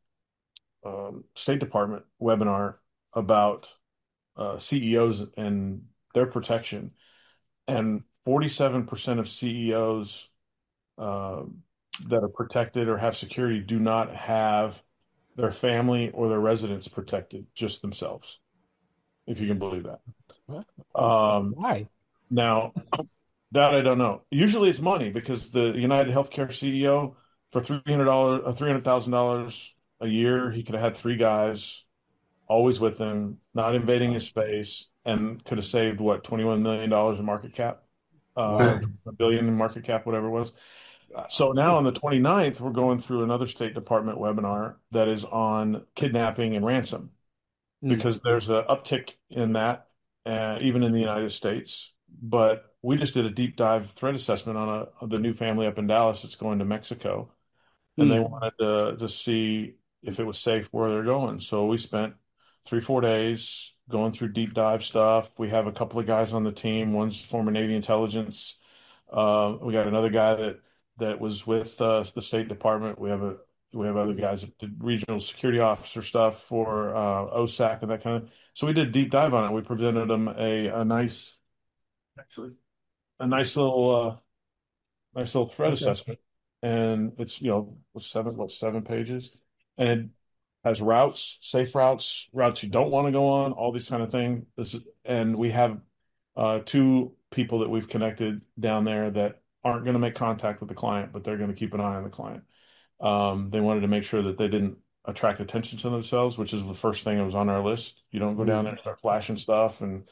um, State Department webinar about uh, C E Os and their protection, and forty-seven percent of C E Os uh, that are protected or have security do not have their family or their residents protected, just themselves, if you can believe that. What? Um, Why? now, that I don't know. Usually it's money because the United Healthcare C E O for three hundred dollars uh, three hundred thousand dollars a year, he could have had three guys always with him, not invading his space, and could have saved what, twenty-one million dollars in market cap, uh, Wow. a billion in market cap, whatever it was. Wow. So now on the twenty-ninth, we're going through another State Department webinar that is on kidnapping and ransom Mm. because there's an uptick in that, uh, even in the United States. But we just did a deep dive threat assessment on a on the new family up in Dallas that's going to Mexico, and they Mm. wanted to to see if it was safe where they're going. So we spent three, four days going through deep dive stuff. We have a couple of guys on the team. One's former Navy intelligence. Uh, we got another guy that that was with uh, the State Department. We have a we have other guys that did regional security officer stuff for uh, O S A C and that kind of. So we did a deep dive on it. We presented them a a nice, actually, a nice little uh, nice little threat Okay. assessment, and it's you know seven what seven pages, and it has routes, safe routes, routes you don't want to go on, all these kind of things. This is, and we have uh, two people that we've connected down there that aren't going to make contact with the client, but they're going to keep an eye on the client. Um, they wanted to make sure that they didn't attract attention to themselves, which is the first thing that was on our list. You don't go down there and start flashing stuff, and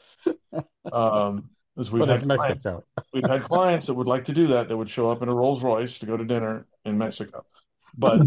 um, as we've But it's had clients, Mexico. we've had clients that would like to do that, that would show up in a Rolls Royce to go to dinner in Mexico. But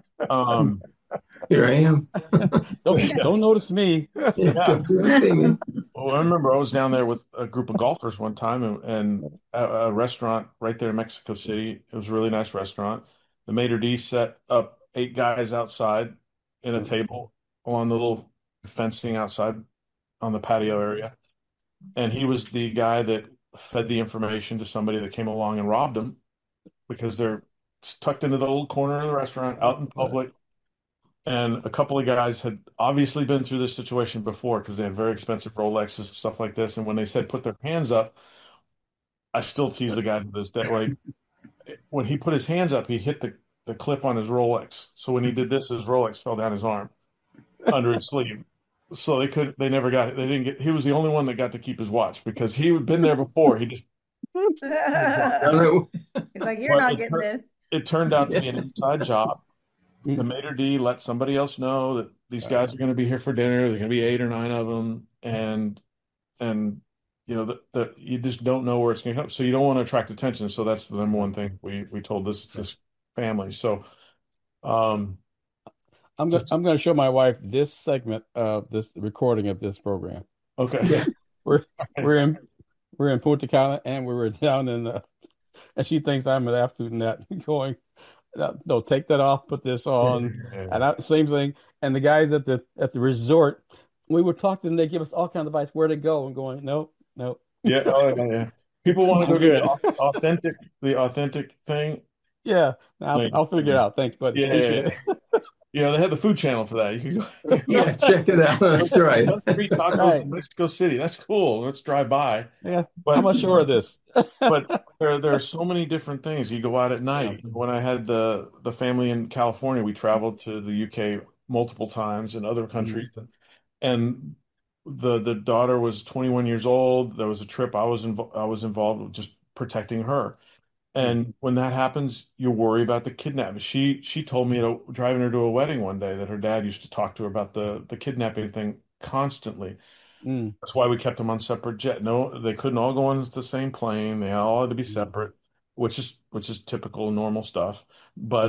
um, Here I am. Don't yeah, don't notice me. Yeah, yeah. don't, don't see me. Well, I remember I was down there with a group of golfers one time, and, and a, a restaurant right there in Mexico City. It was a really nice restaurant. The maitre d' set up eight guys outside in a table on the little fencing outside on the patio area. And he was the guy that fed the information to somebody that came along and robbed them because they're tucked into the little corner of the restaurant out in public. And a couple of guys had obviously been through this situation before because they had very expensive Rolexes and stuff like this. And when they said put their hands up, I still tease the guy to this day. Like when he put his hands up, he hit the, the clip on his Rolex. So when he did this, his Rolex fell down his arm under his sleeve. So they could they never got it. They didn't get he was the only one that got to keep his watch because he had been there before. He just He's No, like, you're but not it, getting tur- this. it turned out to be an no. inside job. The Mm. maitre d' let somebody else know that these guys are going to be here for dinner. There's going to be eight or nine of them, and and you know the, the you just don't know where it's going to come. So you don't want to attract attention. So that's the number one thing we we told this this family. So um, I'm gonna just I'm gonna show my wife this segment of this recording of this program. okay. Yeah. We're we're in we're in Punta Cana and we were down in the and she thinks I'm an absolute nut going, no, no, take that off, put this on, and I, same thing. And the guys at the at the resort, we were talking, and they give us all kinds of advice where to go, and going, no, no, Yeah, oh, yeah, yeah. People want to I'm go to the good. au- authentic the authentic thing. Yeah, I'll Like, I'll figure it out. Thanks, buddy. yeah, yeah, Appreciate yeah. it. Yeah, they had the food channel for that. You can go. Yeah, check it out. That's right. Street tacos Right. in Mexico City. That's cool. Let's drive by. Yeah. How But much sure of this? but there there are so many different things. You go out at Yeah. night. When I had the the family in California, we traveled to the U K multiple times and other Mm. countries, and the the daughter was twenty-one years old. There was a trip I was invo I was involved with just protecting her. Mm. And when that happens, you worry about the kidnapping. She she told me to, driving her to a wedding one day that her dad used to talk to her about the the kidnapping thing constantly. Mm. That's why we kept them on separate jet. No, they couldn't all go on the same plane. They all had to be Mm. separate, which is which is typical normal stuff. But Mm.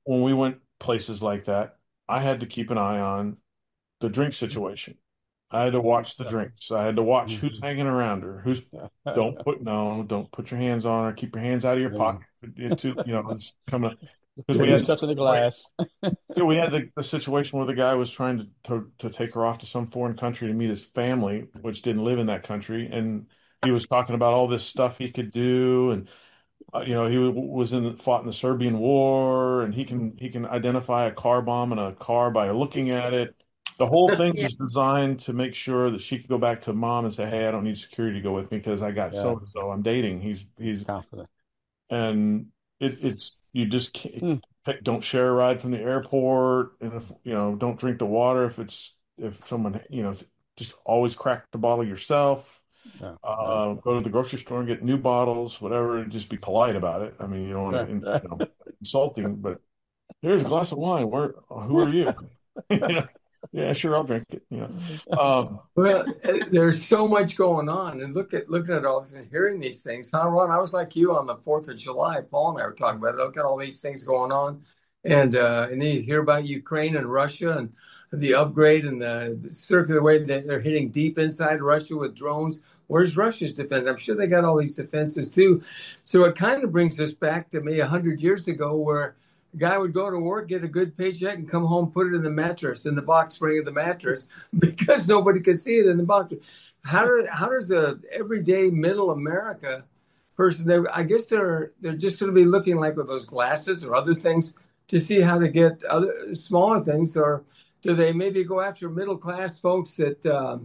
when we went places like that, I had to keep an eye on the drink situation. I had to watch the drinks. I had to watch who's hanging around her. Who's don't put no, don't put your hands on her. Keep your hands out of your pocket. Into you know, it's coming because we Who's had touching the glass? yeah, we had the, the situation where the guy was trying to, to to take her off to some foreign country to meet his family, which didn't live in that country, and he was talking about all this stuff he could do, and uh, you know, he w- was in fought in the Serbian War, and he can he can identify a car bomb in a car by looking at it. The whole thing Yeah. was designed to make sure that she could go back to mom and say, "Hey, I don't need security to go with me because I got Yeah, so and so. I'm dating. He's he's confident. and it, it's you just Hmm. can't, don't share a ride from the airport, and if you know, don't drink the water if it's if someone you know, just always crack the bottle yourself. Yeah, yeah. Uh, go to the grocery store and get new bottles, whatever. And just be polite about it. I mean, you don't want Right, to, you right. know, insulting, but here's a glass of wine. Where, who are you? You know, yeah, sure, I'll drink it. You know, um, Well, uh, there's so much going on, and look at look at all this and hearing these things. Huh, Ron? I was like you on the Fourth of July. Paul and I were talking about it. Look at all these things going on, and uh, and then you hear about Ukraine and Russia and the upgrade and the, the circular way that they're hitting deep inside Russia with drones. Where's Russia's defense? I'm sure they got all these defenses too. So it kind of brings us back to maybe a hundred years ago, where a guy would go to work, get a good paycheck, and come home, put it in the mattress, in the box spring of the mattress, because nobody could see it in the box. How do how does a everyday middle America person? They, I guess they're they're just going to be looking like with those glasses or other things to see how to get other smaller things, or do they maybe go after middle class folks that um,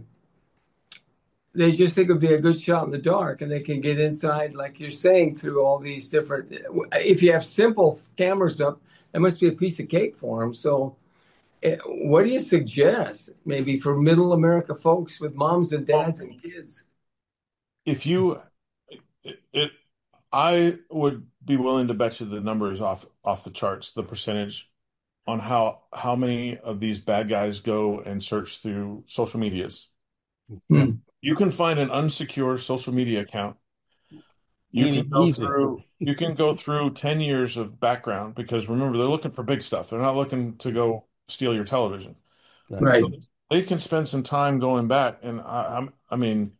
they just think it would be a good shot in the dark, and they can get inside, like you're saying, through all these different. If you have simple cameras up, that must be a piece of cake for them. So eh, what do you suggest maybe for middle America folks with moms and well, dads and kids? if you, it, it, I would be willing to bet you the number is off off the charts, the percentage on how how many of these bad guys go and search through social medias. Yeah. Hmm. You can find an unsecure social media account. You Easy, can go easy. through you can go through ten years of background because remember they're looking for big stuff. They're not looking to go steal your television. Right. Right. So they can spend some time going back and I, I'm I mean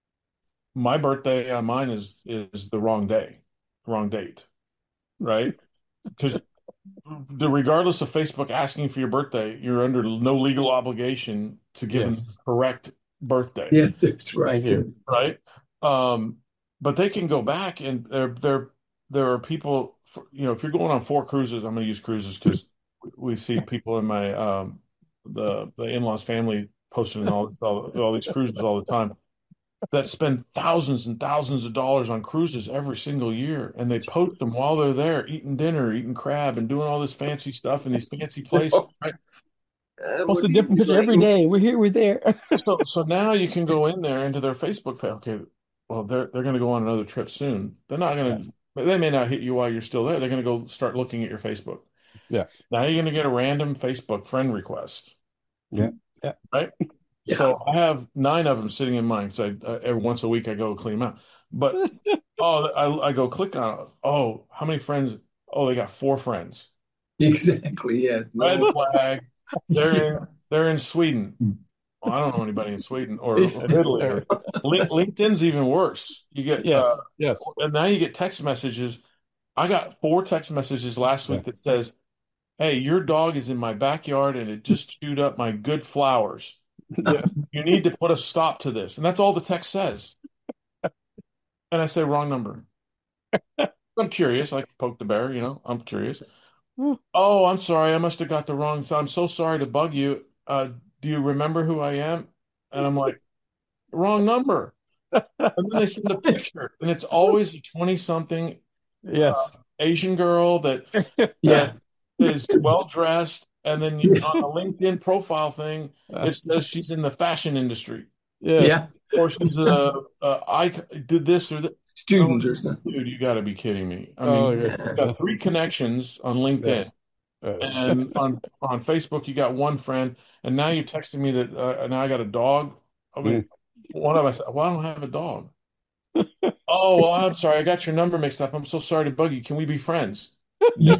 my birthday on mine is is the wrong day, wrong date, right? Because the regardless of Facebook asking for your birthday, you're under no legal obligation to give them the Yes. correct birthday, Yeah, that's right. Thank you. right? Um, but they can go back and there there there are people for, you know if you're going on four cruises, I'm going to use cruises because we see people in my um the the in-laws family posting all, all all these cruises all the time that spend thousands and thousands of dollars on cruises every single year, and they post them while they're there eating dinner, eating crab, and doing all this fancy stuff in these fancy places, right? Uh, Post what a are you different picture every doing? day. We're here, we're there. So, so now you can go in there into their Facebook page. Okay, well, they're they're going to go on another trip soon. They're not Yeah. going to. They may not hit you while you're still there. They're going to go start looking at your Facebook. Yes. Now you're going to get a random Facebook friend request, Yeah. Yeah. right? Yeah. So I have nine of them sitting in mine. So I, uh, every once a week I go clean them out. But oh, I, I go click on it. Oh, how many friends? Oh, they got four friends. Exactly. Yeah. Red No. flag. They're Yeah. in, they're in Sweden. Well, I don't know anybody in Sweden or, or Italy. Or, Link, LinkedIn's even worse. You get Yes. uh, Yes. and now you get text messages. I got four text messages last Yeah. week that says, "Hey, your dog is in my backyard and it just chewed up my good flowers. Yes. You need to put a stop to this." And that's all the text says. And I say, wrong number. I'm curious. I poke the bear, you know, I'm curious. Oh, I'm sorry. I must have got the wrong. I'm so sorry to bug you. Uh, do you remember who I am? And I'm like, wrong number. And then they send a picture, and it's always a twenty something Yes. Asian girl that Yeah. that is well dressed. And then you, on a LinkedIn profile thing, it says she's in the fashion industry, Yes. Yeah. or she's a, a I did this or that. Student or something. Dude, you got to be kidding me. I Oh, mean, yes. you've got three connections on LinkedIn. Yes. Yes. And on on Facebook, you got one friend, and now you're texting me that uh, now I got a dog. I mean, one of us, well, I don't have a dog. Oh, well, I'm sorry, I got your number mixed up. I'm so sorry to bug you. Can we be friends? You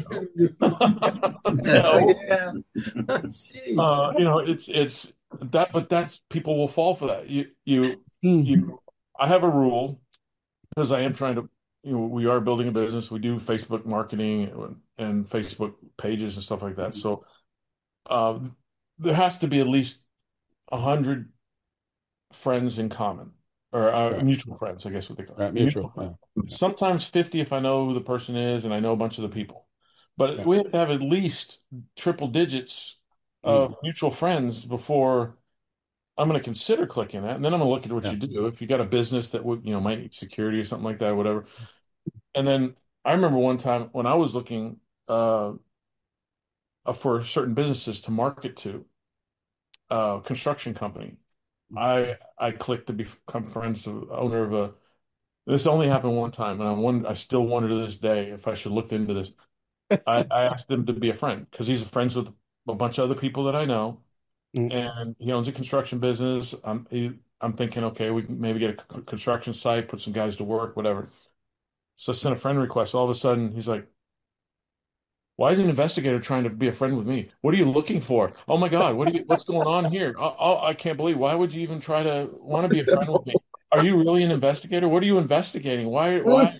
Oh, know, yeah. Jeez. uh, you know, it's it's that, but that's people will fall for that. You you Mhm. you. I have a rule because I am trying to. You know, we are building a business. We do Facebook marketing and Facebook pages and stuff like that. So um, there has to be at least a hundred friends in common, or uh, Right, mutual friends, I guess what they call right, it. Mutual mutual. friends. Yeah, yeah, Sometimes fifty if I know who the person is and I know a bunch of the people. But yeah. we have to have at least triple digits Mm, of mutual friends before I'm going to consider clicking that. And then I'm going to look at what yeah. you do. If you got a business that would, you know, might need security or something like that, whatever. And then I remember one time when I was looking uh, uh, for certain businesses to market to, uh, construction company. I I clicked to become friends with the owner of a. This only happened one time, and I wonder, I still wonder to this day if I should look into this. I, I asked him to be a friend because he's friends with a bunch of other people that I know, Mm, and he owns a construction business. I'm he, I'm thinking, okay, we can maybe get a c- construction site, put some guys to work, whatever. So I sent a friend request. All of a sudden, he's like, "Why is an investigator trying to be a friend with me? What are you looking for? Oh my God, what are you, what's going on here? Oh, oh, I can't believe. Why would you even try to want to be a friend with me? Are you really an investigator? What are you investigating? Why, why?"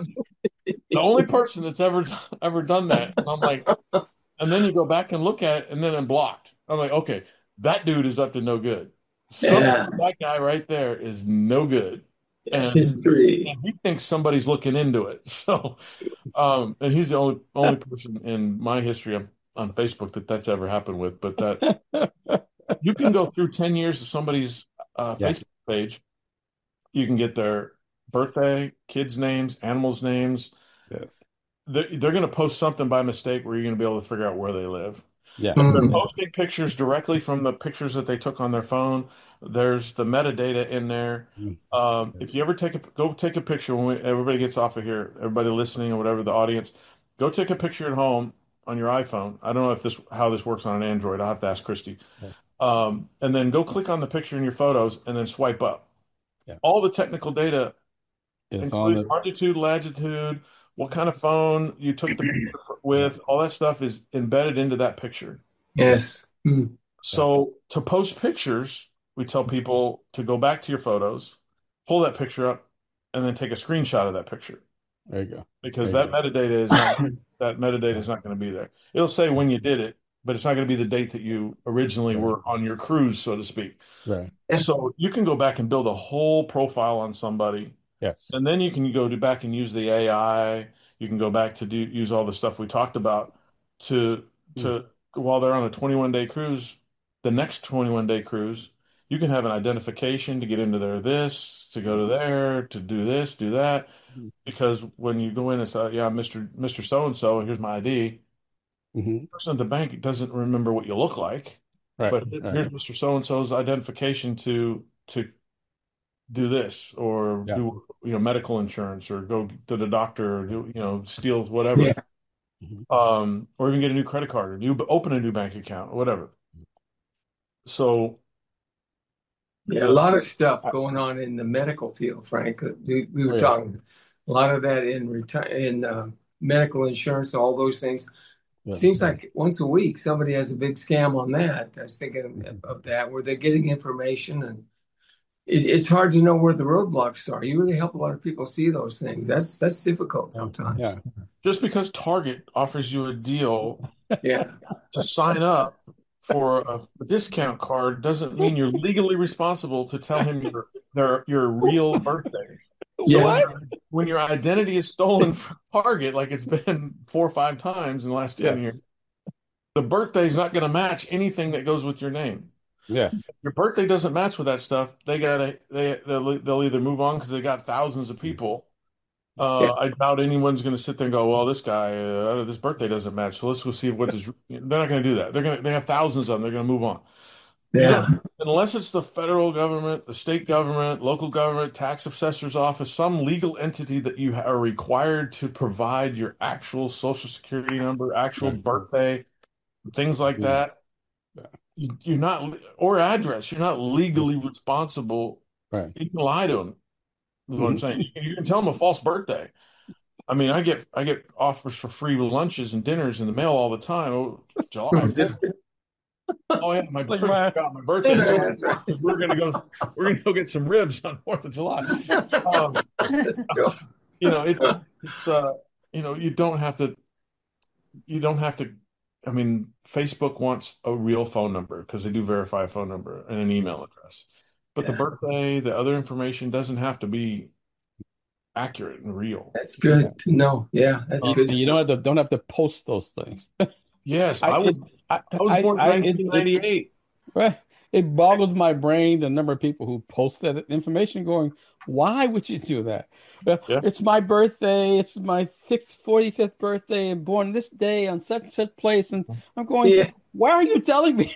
The only person that's ever ever done that. And I'm like, and then you go back and look at it, and then I'm blocked. I'm like, okay, that dude is up to no good. Some Yeah. that guy right there is no good, and, History. and he thinks somebody's looking into it. So, um, and he's the only only person in my history on, on Facebook that that's ever happened with. But that you can go through ten years of somebody's uh, yeah, Facebook page. You can get their birthday, kids' names, animals' names. yes, They're, they're going to post something by mistake where you're going to be able to figure out where they live. yeah, If they're Mm. posting pictures directly from the pictures that they took on their phone, there's the metadata in there. mm, Um, yeah, if you ever take a go take a picture when we, everybody gets off of here, everybody listening or whatever, the audience, go take a picture at home on your iPhone. I don't know if this how this works on an Android. I'll have to ask Christy. yeah, Um, and then go click on the picture in your photos and then swipe up. yeah. All the technical data, It's on including the longitude, latitude, what kind of phone you took the picture yeah, with, all that stuff is embedded into that picture. Yes. Mm. yeah. So to post pictures, we tell people to go back to your photos, pull that picture up, and then take a screenshot of that picture There you go. because There you that go. metadata is not that metadata Yeah, is not going to be there. It'll say when you did it, but it's not going to be the date that you originally right, were on your cruise, so to speak. right. Yeah. So you can go back and build a whole profile on somebody, Yes. and then you can go to back and use the A I. You can go back to do use all the stuff we talked about to Mm, to while they're on a twenty-one day cruise, the next twenty-one day cruise, you can have an identification to get into their this, to go to there, to do this, do that. mm, Because when you go in and say, yeah, Mister Mister So and so, here's my I D, mm-hmm. the person at the bank doesn't remember what you look like, Right, but right. here's Mister So and so's identification to to do this or Yeah. do you know medical insurance or go to the doctor or do you know steal Yeah. whatever Mhm. um or even get a new credit card or new open a new bank account or whatever. So Yeah. A the lot of stuff I, going on in the medical field, Frank. We, we were Oh yeah. talking a lot of that in reti in uh, medical insurance, all those things. Yeah. Seems like once a week somebody has a big scam on that. I was thinking Mhm. of that where they're getting information and it, it's hard to know where the roadblocks are. You really help a lot of people see those things. That's that's difficult Yeah. sometimes. Yeah. just because Target offers you a deal Yeah. to sign up for a, a discount card doesn't mean you're legally responsible to tell him your their your real birthday. So when Yeah. your when your identity is stolen from Target, like it's been four or five times in the last ten years, Yes. the birthday is not going to match anything that goes with your name. Yes. Your birthday doesn't match with that stuff. They gotta they they'll, they'll either move on because they got thousands of people. Yeah. Uh, I doubt anyone's going to sit there and go, well, this guy, uh, this birthday doesn't match. So let's go see what does. They're not going to do that. They're going to they have thousands of them. They're going to move on. You don't Yeah. unless it's the federal government, the state government, local government, tax assessor's office, some legal entity that you are required to provide your actual social security number, actual Right. birthday, things like Mm, that. yeah. You- You're not or address. You're not legally responsible. Right. You can lie to them. Is what I'm Hmm. saying. You can, you can tell them a false birthday. I mean, I get I get offers for free lunches and dinners in the mail all the time. Oh, July fifth. Oh yeah, my Like birthday, my forgot my birthday. So That's right. we're gonna go we're gonna go get some ribs on Fourth of July. Um, you know, it's it's uh you know, you don't have to you don't have to I mean, Facebook wants a real phone number because they do verify a phone number and an email address. But the Yeah, birthday, the other information doesn't have to be accurate and real. that's good to know. Yeah, that's Um, you, good and to you don't know. have to don't have to post those things. yes, I I was it I I was I, born in I it it nineteen ninety-eight. well, it boggles my brain the number of people who post that information going, why would you do that? Well, Yeah. it's my birthday, it's my sixth forty-fifth birthday, and born this day on such and such place, and I'm going, Yeah, why are you telling me?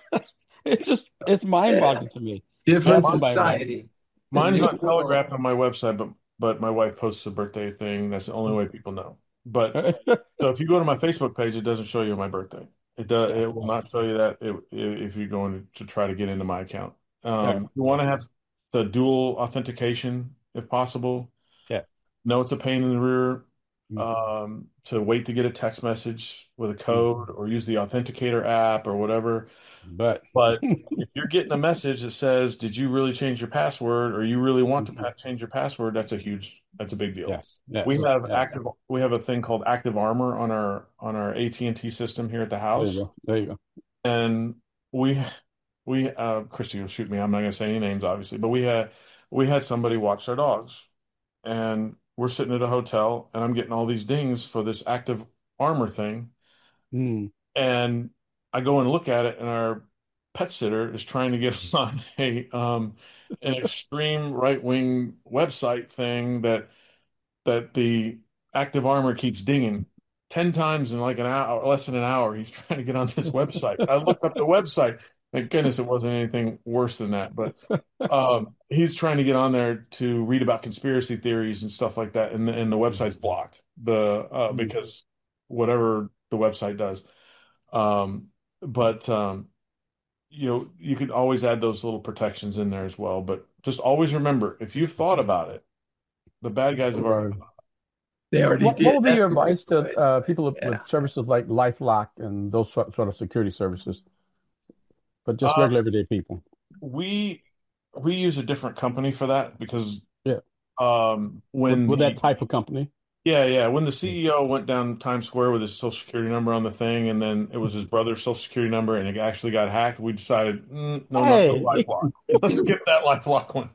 It's just it's yeah. mind-boggling to me. Different Baffling Well, by me. society, a mine's new not world. telegraphed on my website, but but my wife posts a birthday thing. That's the only way people know. But so if you go to my Facebook page, it doesn't show you my birthday. It does. Yeah, It will not show you that if, if you're going to try to get into my account. yeah, Um, you want to have the dual authentication if possible. yeah. No, it's a pain in the rear Mm, um, to wait to get a text message with a mm. code or use the Authenticator app or whatever. But But if you're getting a message that says, "Did you really change your password?" or "You really want to Mhm. pa change your password," that's a huge, that's a big deal. Yes, We yes, have yeah. active, we have a thing called Active Armor on our on our A T and T system here at the There you house, go. There you go. and we we uh, Christy will shoot me. I'm not going to say any names, obviously, but we had we had somebody watch our dogs, and we're sitting at a hotel, and I'm getting all these dings for this Active Armor thing. Mm. And I go and look at it, and our pet sitter is trying to get us on a um an extreme right wing website thing that that the Active Armor keeps dinging ten times in like an hour, less than an hour. He's trying to get on this website. I looked up the website. Thank goodness it wasn't anything worse than that. But um, he's trying to get on there to read about conspiracy theories and stuff like that, and and the website's blocked. The uh, Mm. because whatever the website does. Um, but um, you know, you could always add those little protections in there as well. But just always remember, if you've thought about it, the bad guys have already. Right. They already What what did. would be That's your the way advice to do to it. uh, people Yeah. with services like LifeLock and those sort sort of security services, but just Uh, regular everyday people? we we use a different company for that because Yeah, um, with when with that the type of company. yeah yeah when the Yeah. C E O went down Times Square with his social security number on the thing, and then it was his brother's social security number, and it actually got hacked, we decided mm, no no no Hey, LifeLock. Let's skip that LifeLock one.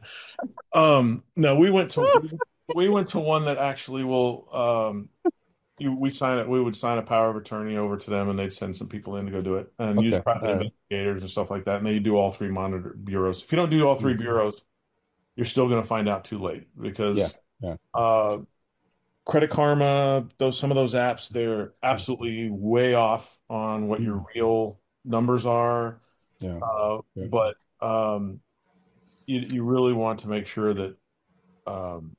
Um, no, we went to we went to one that actually will um you, we sign it we would sign a power of attorney over to them, and they'd send some people in to go do it and use okay, private all right. investigators and stuff like that, and they do all three monitor bureaus. If you don't do all three Mm. bureaus, you're still going to find out too late Yeah, because yeah. uh Credit Karma, those some of those apps, they're Mm. absolutely way off on what your Mm. real numbers are. Yeah, Uh, yeah. but um, you you really want to make sure that um,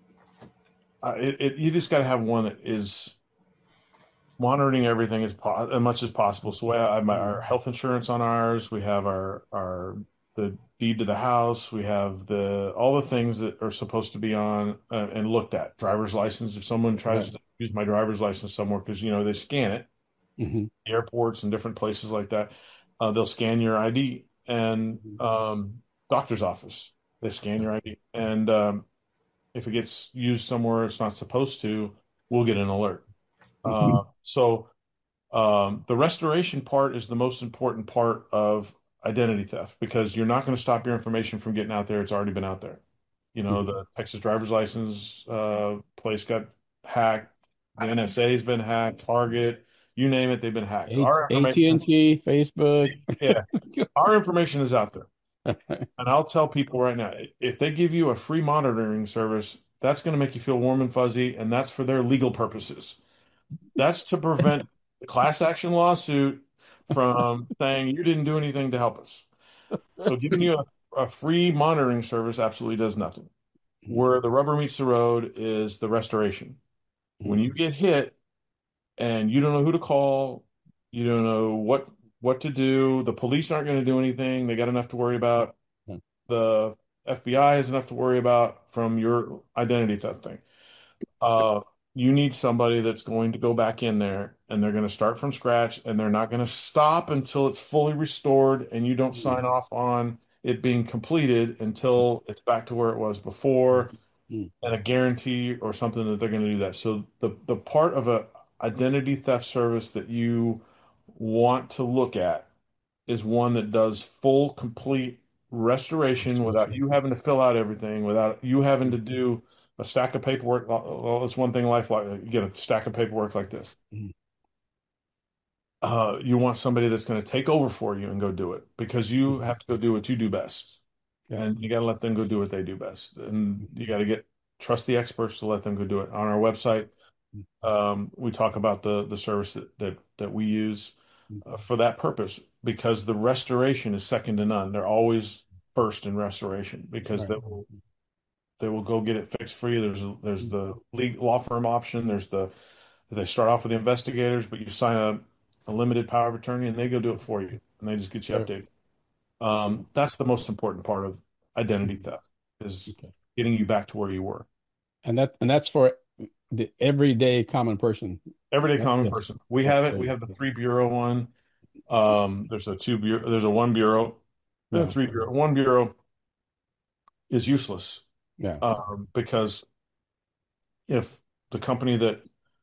uh, it, it you just got to have one that is monitoring everything as po as much as possible. So we have our Mm. health insurance on ours. We have our our the deed to the house. We have the all the things that are supposed to be on uh, and looked at. Driver's license. If someone tries Right. to use my driver's license somewhere, because you know they scan it, Hmm. airports and different places like that, uh, they'll scan your I D. And um, doctor's office, they scan your I D. And um, if it gets used somewhere it's not supposed to, we'll get an alert. Uh, so um, the restoration part is the most important part of identity theft because you're not going to stop your information from getting out there. It's already been out there. You know, Hmm. the Texas driver's license uh, place got hacked. The N S A has been hacked. Target, you name it, they've been hacked. Our information, A T and T, Facebook. yeah, our information is out there. And I'll tell people right now, if they give you a free monitoring service, that's going to make you feel warm and fuzzy, and that's for their legal purposes. That's to prevent the class action lawsuit from saying you didn't do anything to help us. So giving you a, a free monitoring service absolutely does nothing. Where the rubber meets the road is the restoration. When you get hit and you don't know who to call, you don't know what what to do, the police aren't going to do anything. They got enough to worry about. The F B I has enough to worry about from your identity theft thing. Uh, you need somebody that's going to go back in there and they're going to start from scratch and they're not going to stop until it's fully restored and you don't sign off on it being completed until it's back to where it was before Mm. and a guarantee or something that they're going to do that. So the the part of a identity theft service that you want to look at is one that does full, complete restoration without you having to fill out everything, without you having to do a stack of paperwork. Well, it's one thing life like you get a stack of paperwork like this. Mhm. Uh, you want somebody that's going to take over for you and go do it because you have to go do what you do best. Yeah. And you got to let them go do what they do best. And you got to get trust the experts to let them go do it. On our website, um, we talk about the the service that that, that we use uh, for that purpose because the restoration is second to none. They're always first in restoration because Right. they will they will go get it fixed for you. There's there's the legal law firm option. There's the they start off with the investigators, but you sign a, a limited power of attorney and they go do it for you and they just get you Sure. updated. Um, that's the most important part of identity theft is Okay. getting you back to where you were. And that and that's for the everyday common person. Everyday Yeah. common Yeah. person. We That's have it. great. We have the three bureau one. Um, there's a two bureau. There's a one bureau. And a Yeah. three bureau. One bureau is useless Yeah. um, because if the company that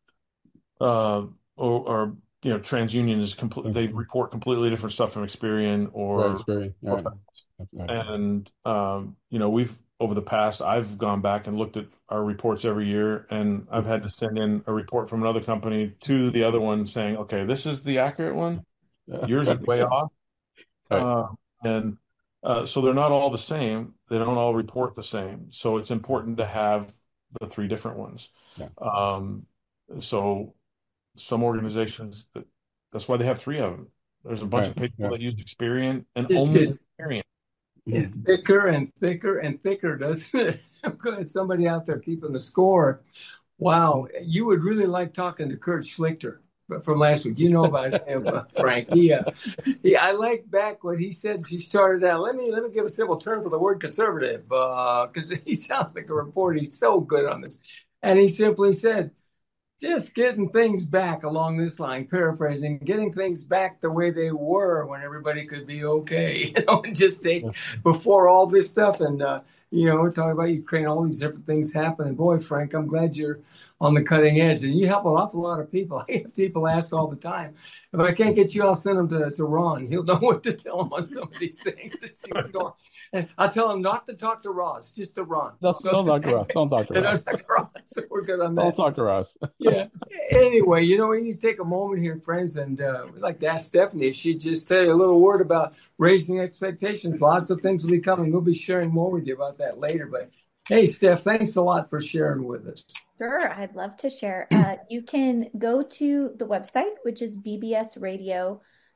uh, or, or you know TransUnion is complete, they report completely different stuff from Experian or Right. Experience. or Right. That's right. And um, you know, we've over the past, I've gone back and looked at our reports every year, and I've had to send in a report from another company to the other one saying, "Okay, this is the accurate one. Yours is way off." Right. Uh, and uh, so they're not all the same. They don't all report the same. So it's important to have the three different ones. Yeah. Um, so some organizations, that's why they have three of them. There's a bunch Right. of people Yeah. that use Experian and It's, only it's Experian. yeah, thicker and thicker and thicker, doesn't it? I'm glad somebody out there keeping the score. Wow, you would really like talking to Kurt Schlichter from last week. You know about him, uh, Frank. He, uh, he, I like back what he said. She started out. Let me let me give a simple term for the word conservative because he sounds like a reporter. He's so good on this, and he simply said, just getting things back along this line, paraphrasing, getting things back the way they were when everybody could be okay, you know, and just take before all this stuff. And, uh, you know, we're talking about Ukraine, all these different things happen. And boy, Frank, I'm glad you're on the cutting edge. And you help an awful lot of people. I have people ask all the time, if I can't get you, I'll send them to, to Ron. He'll know what to tell them on some of these things that see what's going on. And I'll tell them not to talk to Ross, just to Ron. Don't, So, don't talk to Ross. Don't talk to don't Ross. talk to Ross. So we're good on that. Don't talk to Ross. Yeah. Anyway, you know, we need to take a moment here, friends, and uh, we'd like to ask Stephanie if she'd just tell you a little word about raising expectations. Lots of things will be coming. We'll be sharing more with you about that later. But hey, Steph, thanks a lot for sharing with us. Sure, I'd love to share. Uh, you can go to the website, which is bbsradio.com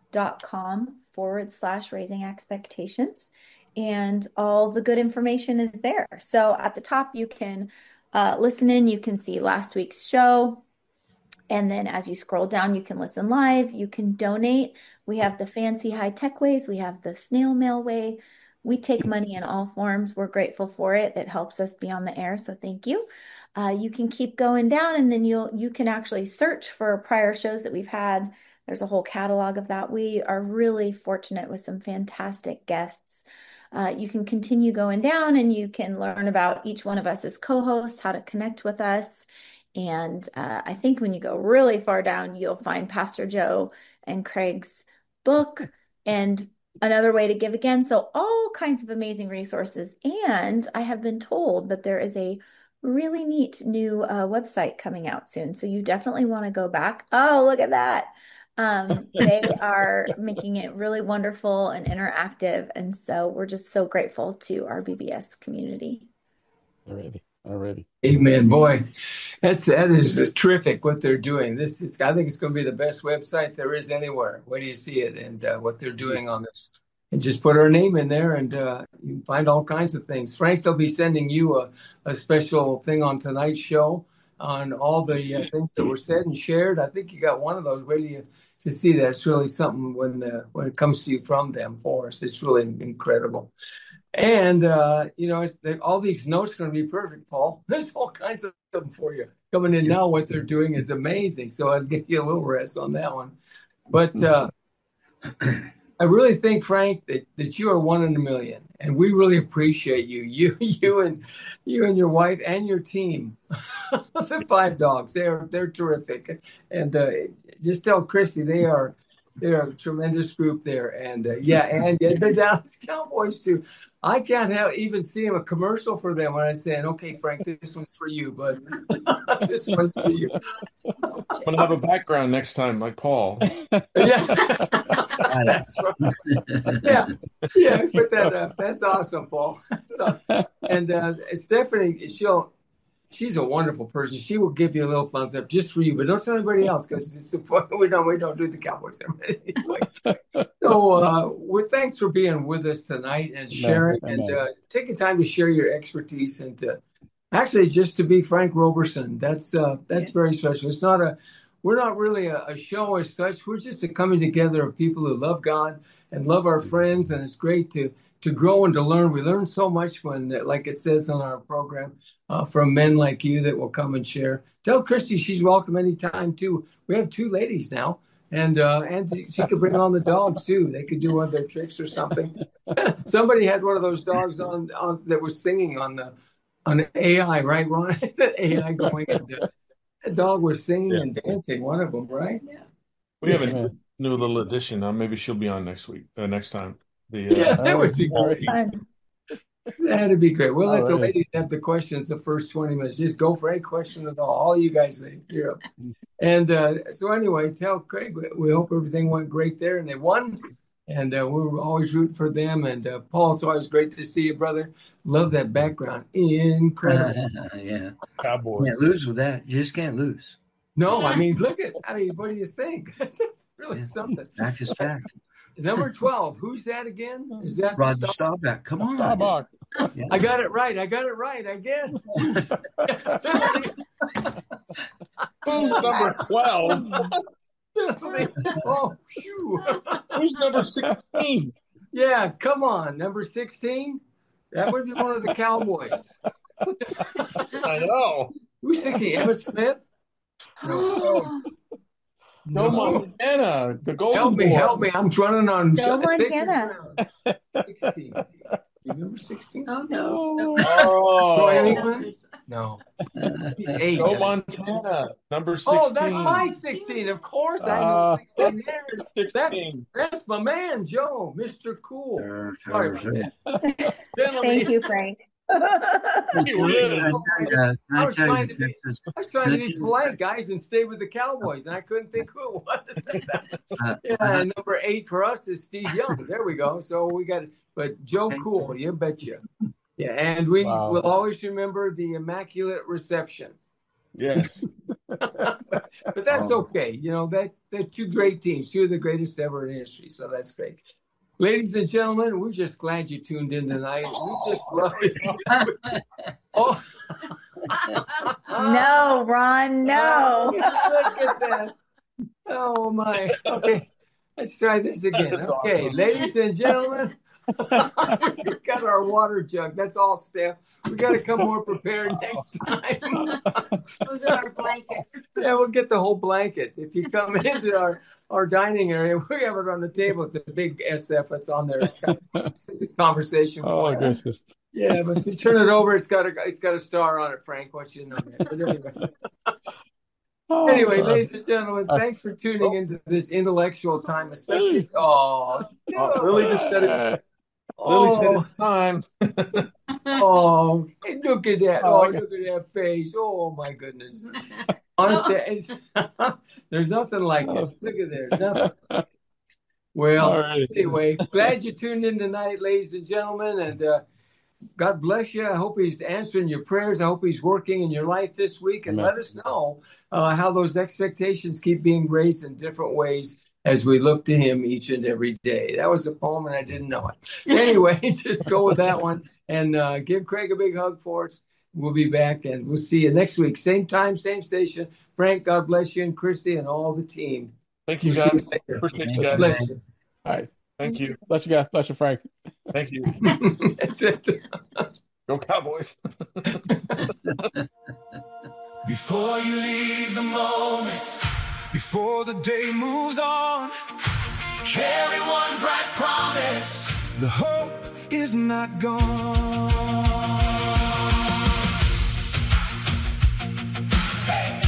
forward slash raising expectations. And all the good information is there. So at the top, you can uh, listen in. You can see last week's show. And then as you scroll down, you can listen live. You can donate. We have the fancy high-tech ways. We have the snail mail way. We take money in all forms. We're grateful for it. It helps us be on the air. So thank you. Uh, you can keep going down, and then you'll you can actually search for prior shows that we've had. There's a whole catalog of that. We are really fortunate with some fantastic guests. Uh, you can continue going down and you can learn about each one of us as co-hosts, how to connect with us. And uh, I think when you go really far down, you'll find Pastor Joe and Craig's book and another way to give again. So all kinds of amazing resources. And I have been told that there is a really neat new uh, website coming out soon. So you definitely want to go back. Oh, look at that. Um, they are making it really wonderful and interactive. And so we're just so grateful to our B B S community. Already. Already. Amen, boy. That's that is terrific what they're doing. This is, I think it's going to be the best website there is anywhere. Where do you see it? And uh, what they're doing on this. And just put our name in there and uh, you can find all kinds of things. Frank, they'll be sending you a, a special thing on tonight's show on all the uh, things that were said and shared. I think you got one of those. Wait till you to see that. It's really something when the when it comes to you from them for us. It's really incredible. And, uh, you know, it's, they, all these notes are going to be perfect, Paul. There's all kinds of them for you coming in now. What they're doing is amazing. So I'll give you a little rest on that one. But uh, I really think, Frank, that, that you are one in a million. And we really appreciate you. You you and you and your wife and your team. The five dogs. They're they're terrific. And uh, just tell Christy they are They're a tremendous group there. And uh, yeah, and yeah, the Dallas Cowboys too. I can't have, even see a commercial for them when I'm saying, okay, Frank, this one's for you, but this one's for you. I'm going to have a background next time, like Paul. Yeah. That's right. Yeah. Yeah, put that up. That's awesome, Paul. That's awesome. And uh, Stephanie, she'll, she's a wonderful person. She will give you a little thumbs up just for you, but don't tell anybody else because it's important. We don't we don't do the Cowboys. So, uh, well, thanks for being with us tonight and sharing no, and uh, taking time to share your expertise and to actually just to be Frank Roberson. That's uh, that's yeah. very special. It's not a we're not really a, a show as such. We're just a coming together of people who love God and love our friends, and it's great to. to grow and to learn. We learn so much when, like it says on our program, uh, from men like you that will come and share. Tell Christy she's welcome anytime too. We have two ladies now, and uh, and she could bring on the dogs too. They could do one of their tricks or something. Somebody had one of those dogs on, on that was singing on the on A I, right, Ron? That A I going and uh, that dog was singing yeah. and dancing. One of them, right? Yeah. We have a new little addition. Uh, maybe she'll be on next week. Uh, next time. The, uh, yeah, that would be great. That'd be great. We'll all let right. the ladies have the questions the first twenty minutes. Just go for any question at all. All you guys say. You're up. And uh, so anyway, tell Craig, we hope everything went great there and they won. And uh, we're always rooting for them. And uh, Paul, it's always great to see you, brother. Love that background. Incredible. Uh, yeah. Cowboy. Can't lose with that. You just can't lose. No, I mean, look at, I mean, what do you think? That's really Yeah. something. Fact is fact. Number twelve, who's that again? Is that Roger Staub- Staubach. Come on. Starbuck. Yeah. I got it right. I got it right, I guess. Who's number twelve? Oh, phew. Who's number sixteen? Yeah, come on. Number sixteen? That would be one of the Cowboys. I know. Who's sixteen? Emmitt Smith? No. No, Montana, the Golden Help me, Boy. help me. I'm running on. Go Montana. sixteen. Remember sixteen? Oh, no. Oh, Roy Aikman? No. He's eight. Go Montana, number sixteen. Oh, that's my sixteen. Of course, I know sixteen. There. That's, sixteen. that's my man, Joe, Mister Cool. Sure, Sorry sure, about sure. that. Gentlemen, Thank you, Frank. Can I tell you- can I I was tell trying you, to be- Texas, I was trying to Can I be tell you- polite, guys, and stay with the Cowboys, and I couldn't think who it was. uh, Yeah, and number eight for us is Steve Young. There we go. So we got, but Joe Thank Cool, you betcha. Yeah, and we Wow. will always remember the Immaculate Reception. Yes. But that's okay. You know, that they're two great teams, two of the greatest ever in history. So that's great. Ladies and gentlemen, we're just glad you tuned in tonight. We just love it. Oh, No, Ron, no. Look at that. Oh, my. Okay, let's try this again. That's Okay, awesome. ladies and gentlemen, we've got our water jug. That's all, Steph. We got to come more prepared next time. Who's in our blanket? Yeah, we'll get the whole blanket. If you come into our, our dining area, we have it on the table. It's a big S F. It's on there. It's got it's a conversation. Oh, point. gracious. Yeah, but if you turn it over, it's got a it's got a star on it, Frank. Once you know that. But anyway, Oh, anyway, God. ladies and gentlemen, thanks for tuning into this intellectual time, especially. Oh, Oh, Lily just said it. Lily oh, said it's time. oh, hey, look at that! Oh, look at that face! Oh my goodness! Aren't there, is, there's nothing like it. Look at there, nothing. Well, All right. anyway, glad you tuned in tonight, ladies and gentlemen, and uh, God bless you. I hope He's answering your prayers. I hope He's working in your life this week, and Amen. let us know uh, how those expectations keep being raised in different ways as we look to Him each and every day. That was a poem, and I didn't know it. Anyway, just go with that one and uh, give Craig a big hug for us. we'll be back, and we'll see you next week. Same time, same station. Frank, God bless you, and Christy, and all the team. Thank you, We'll guys. see you later. Appreciate you Thank guys. you. Bless you. All right. Thank you. Bless you guys. Bless you, Frank. Thank you. That's it. Go Cowboys. Before you leave the moment, before the day moves on, carry one bright promise: the hope is not gone. Hey.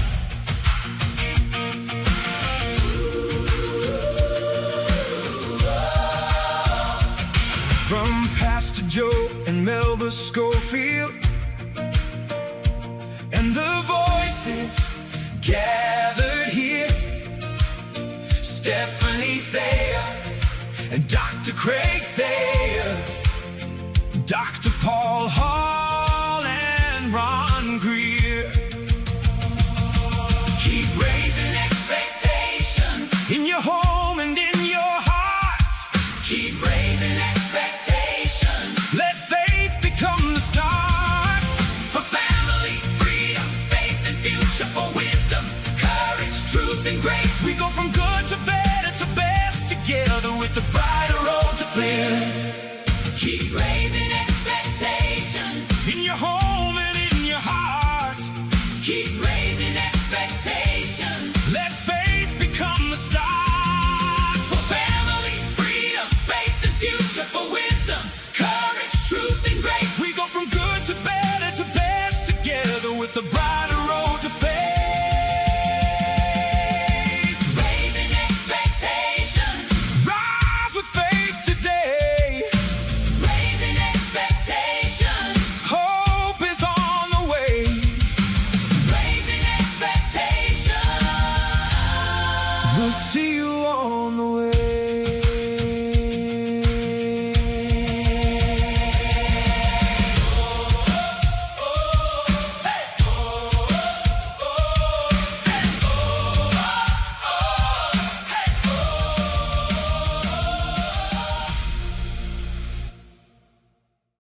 From Pastor Joe and Melba Schofield, and the voices gathered here, Stephanie Thayer and Doctor Craig Thayer, Doctor Paul Hall and Ron Greer. Keep raising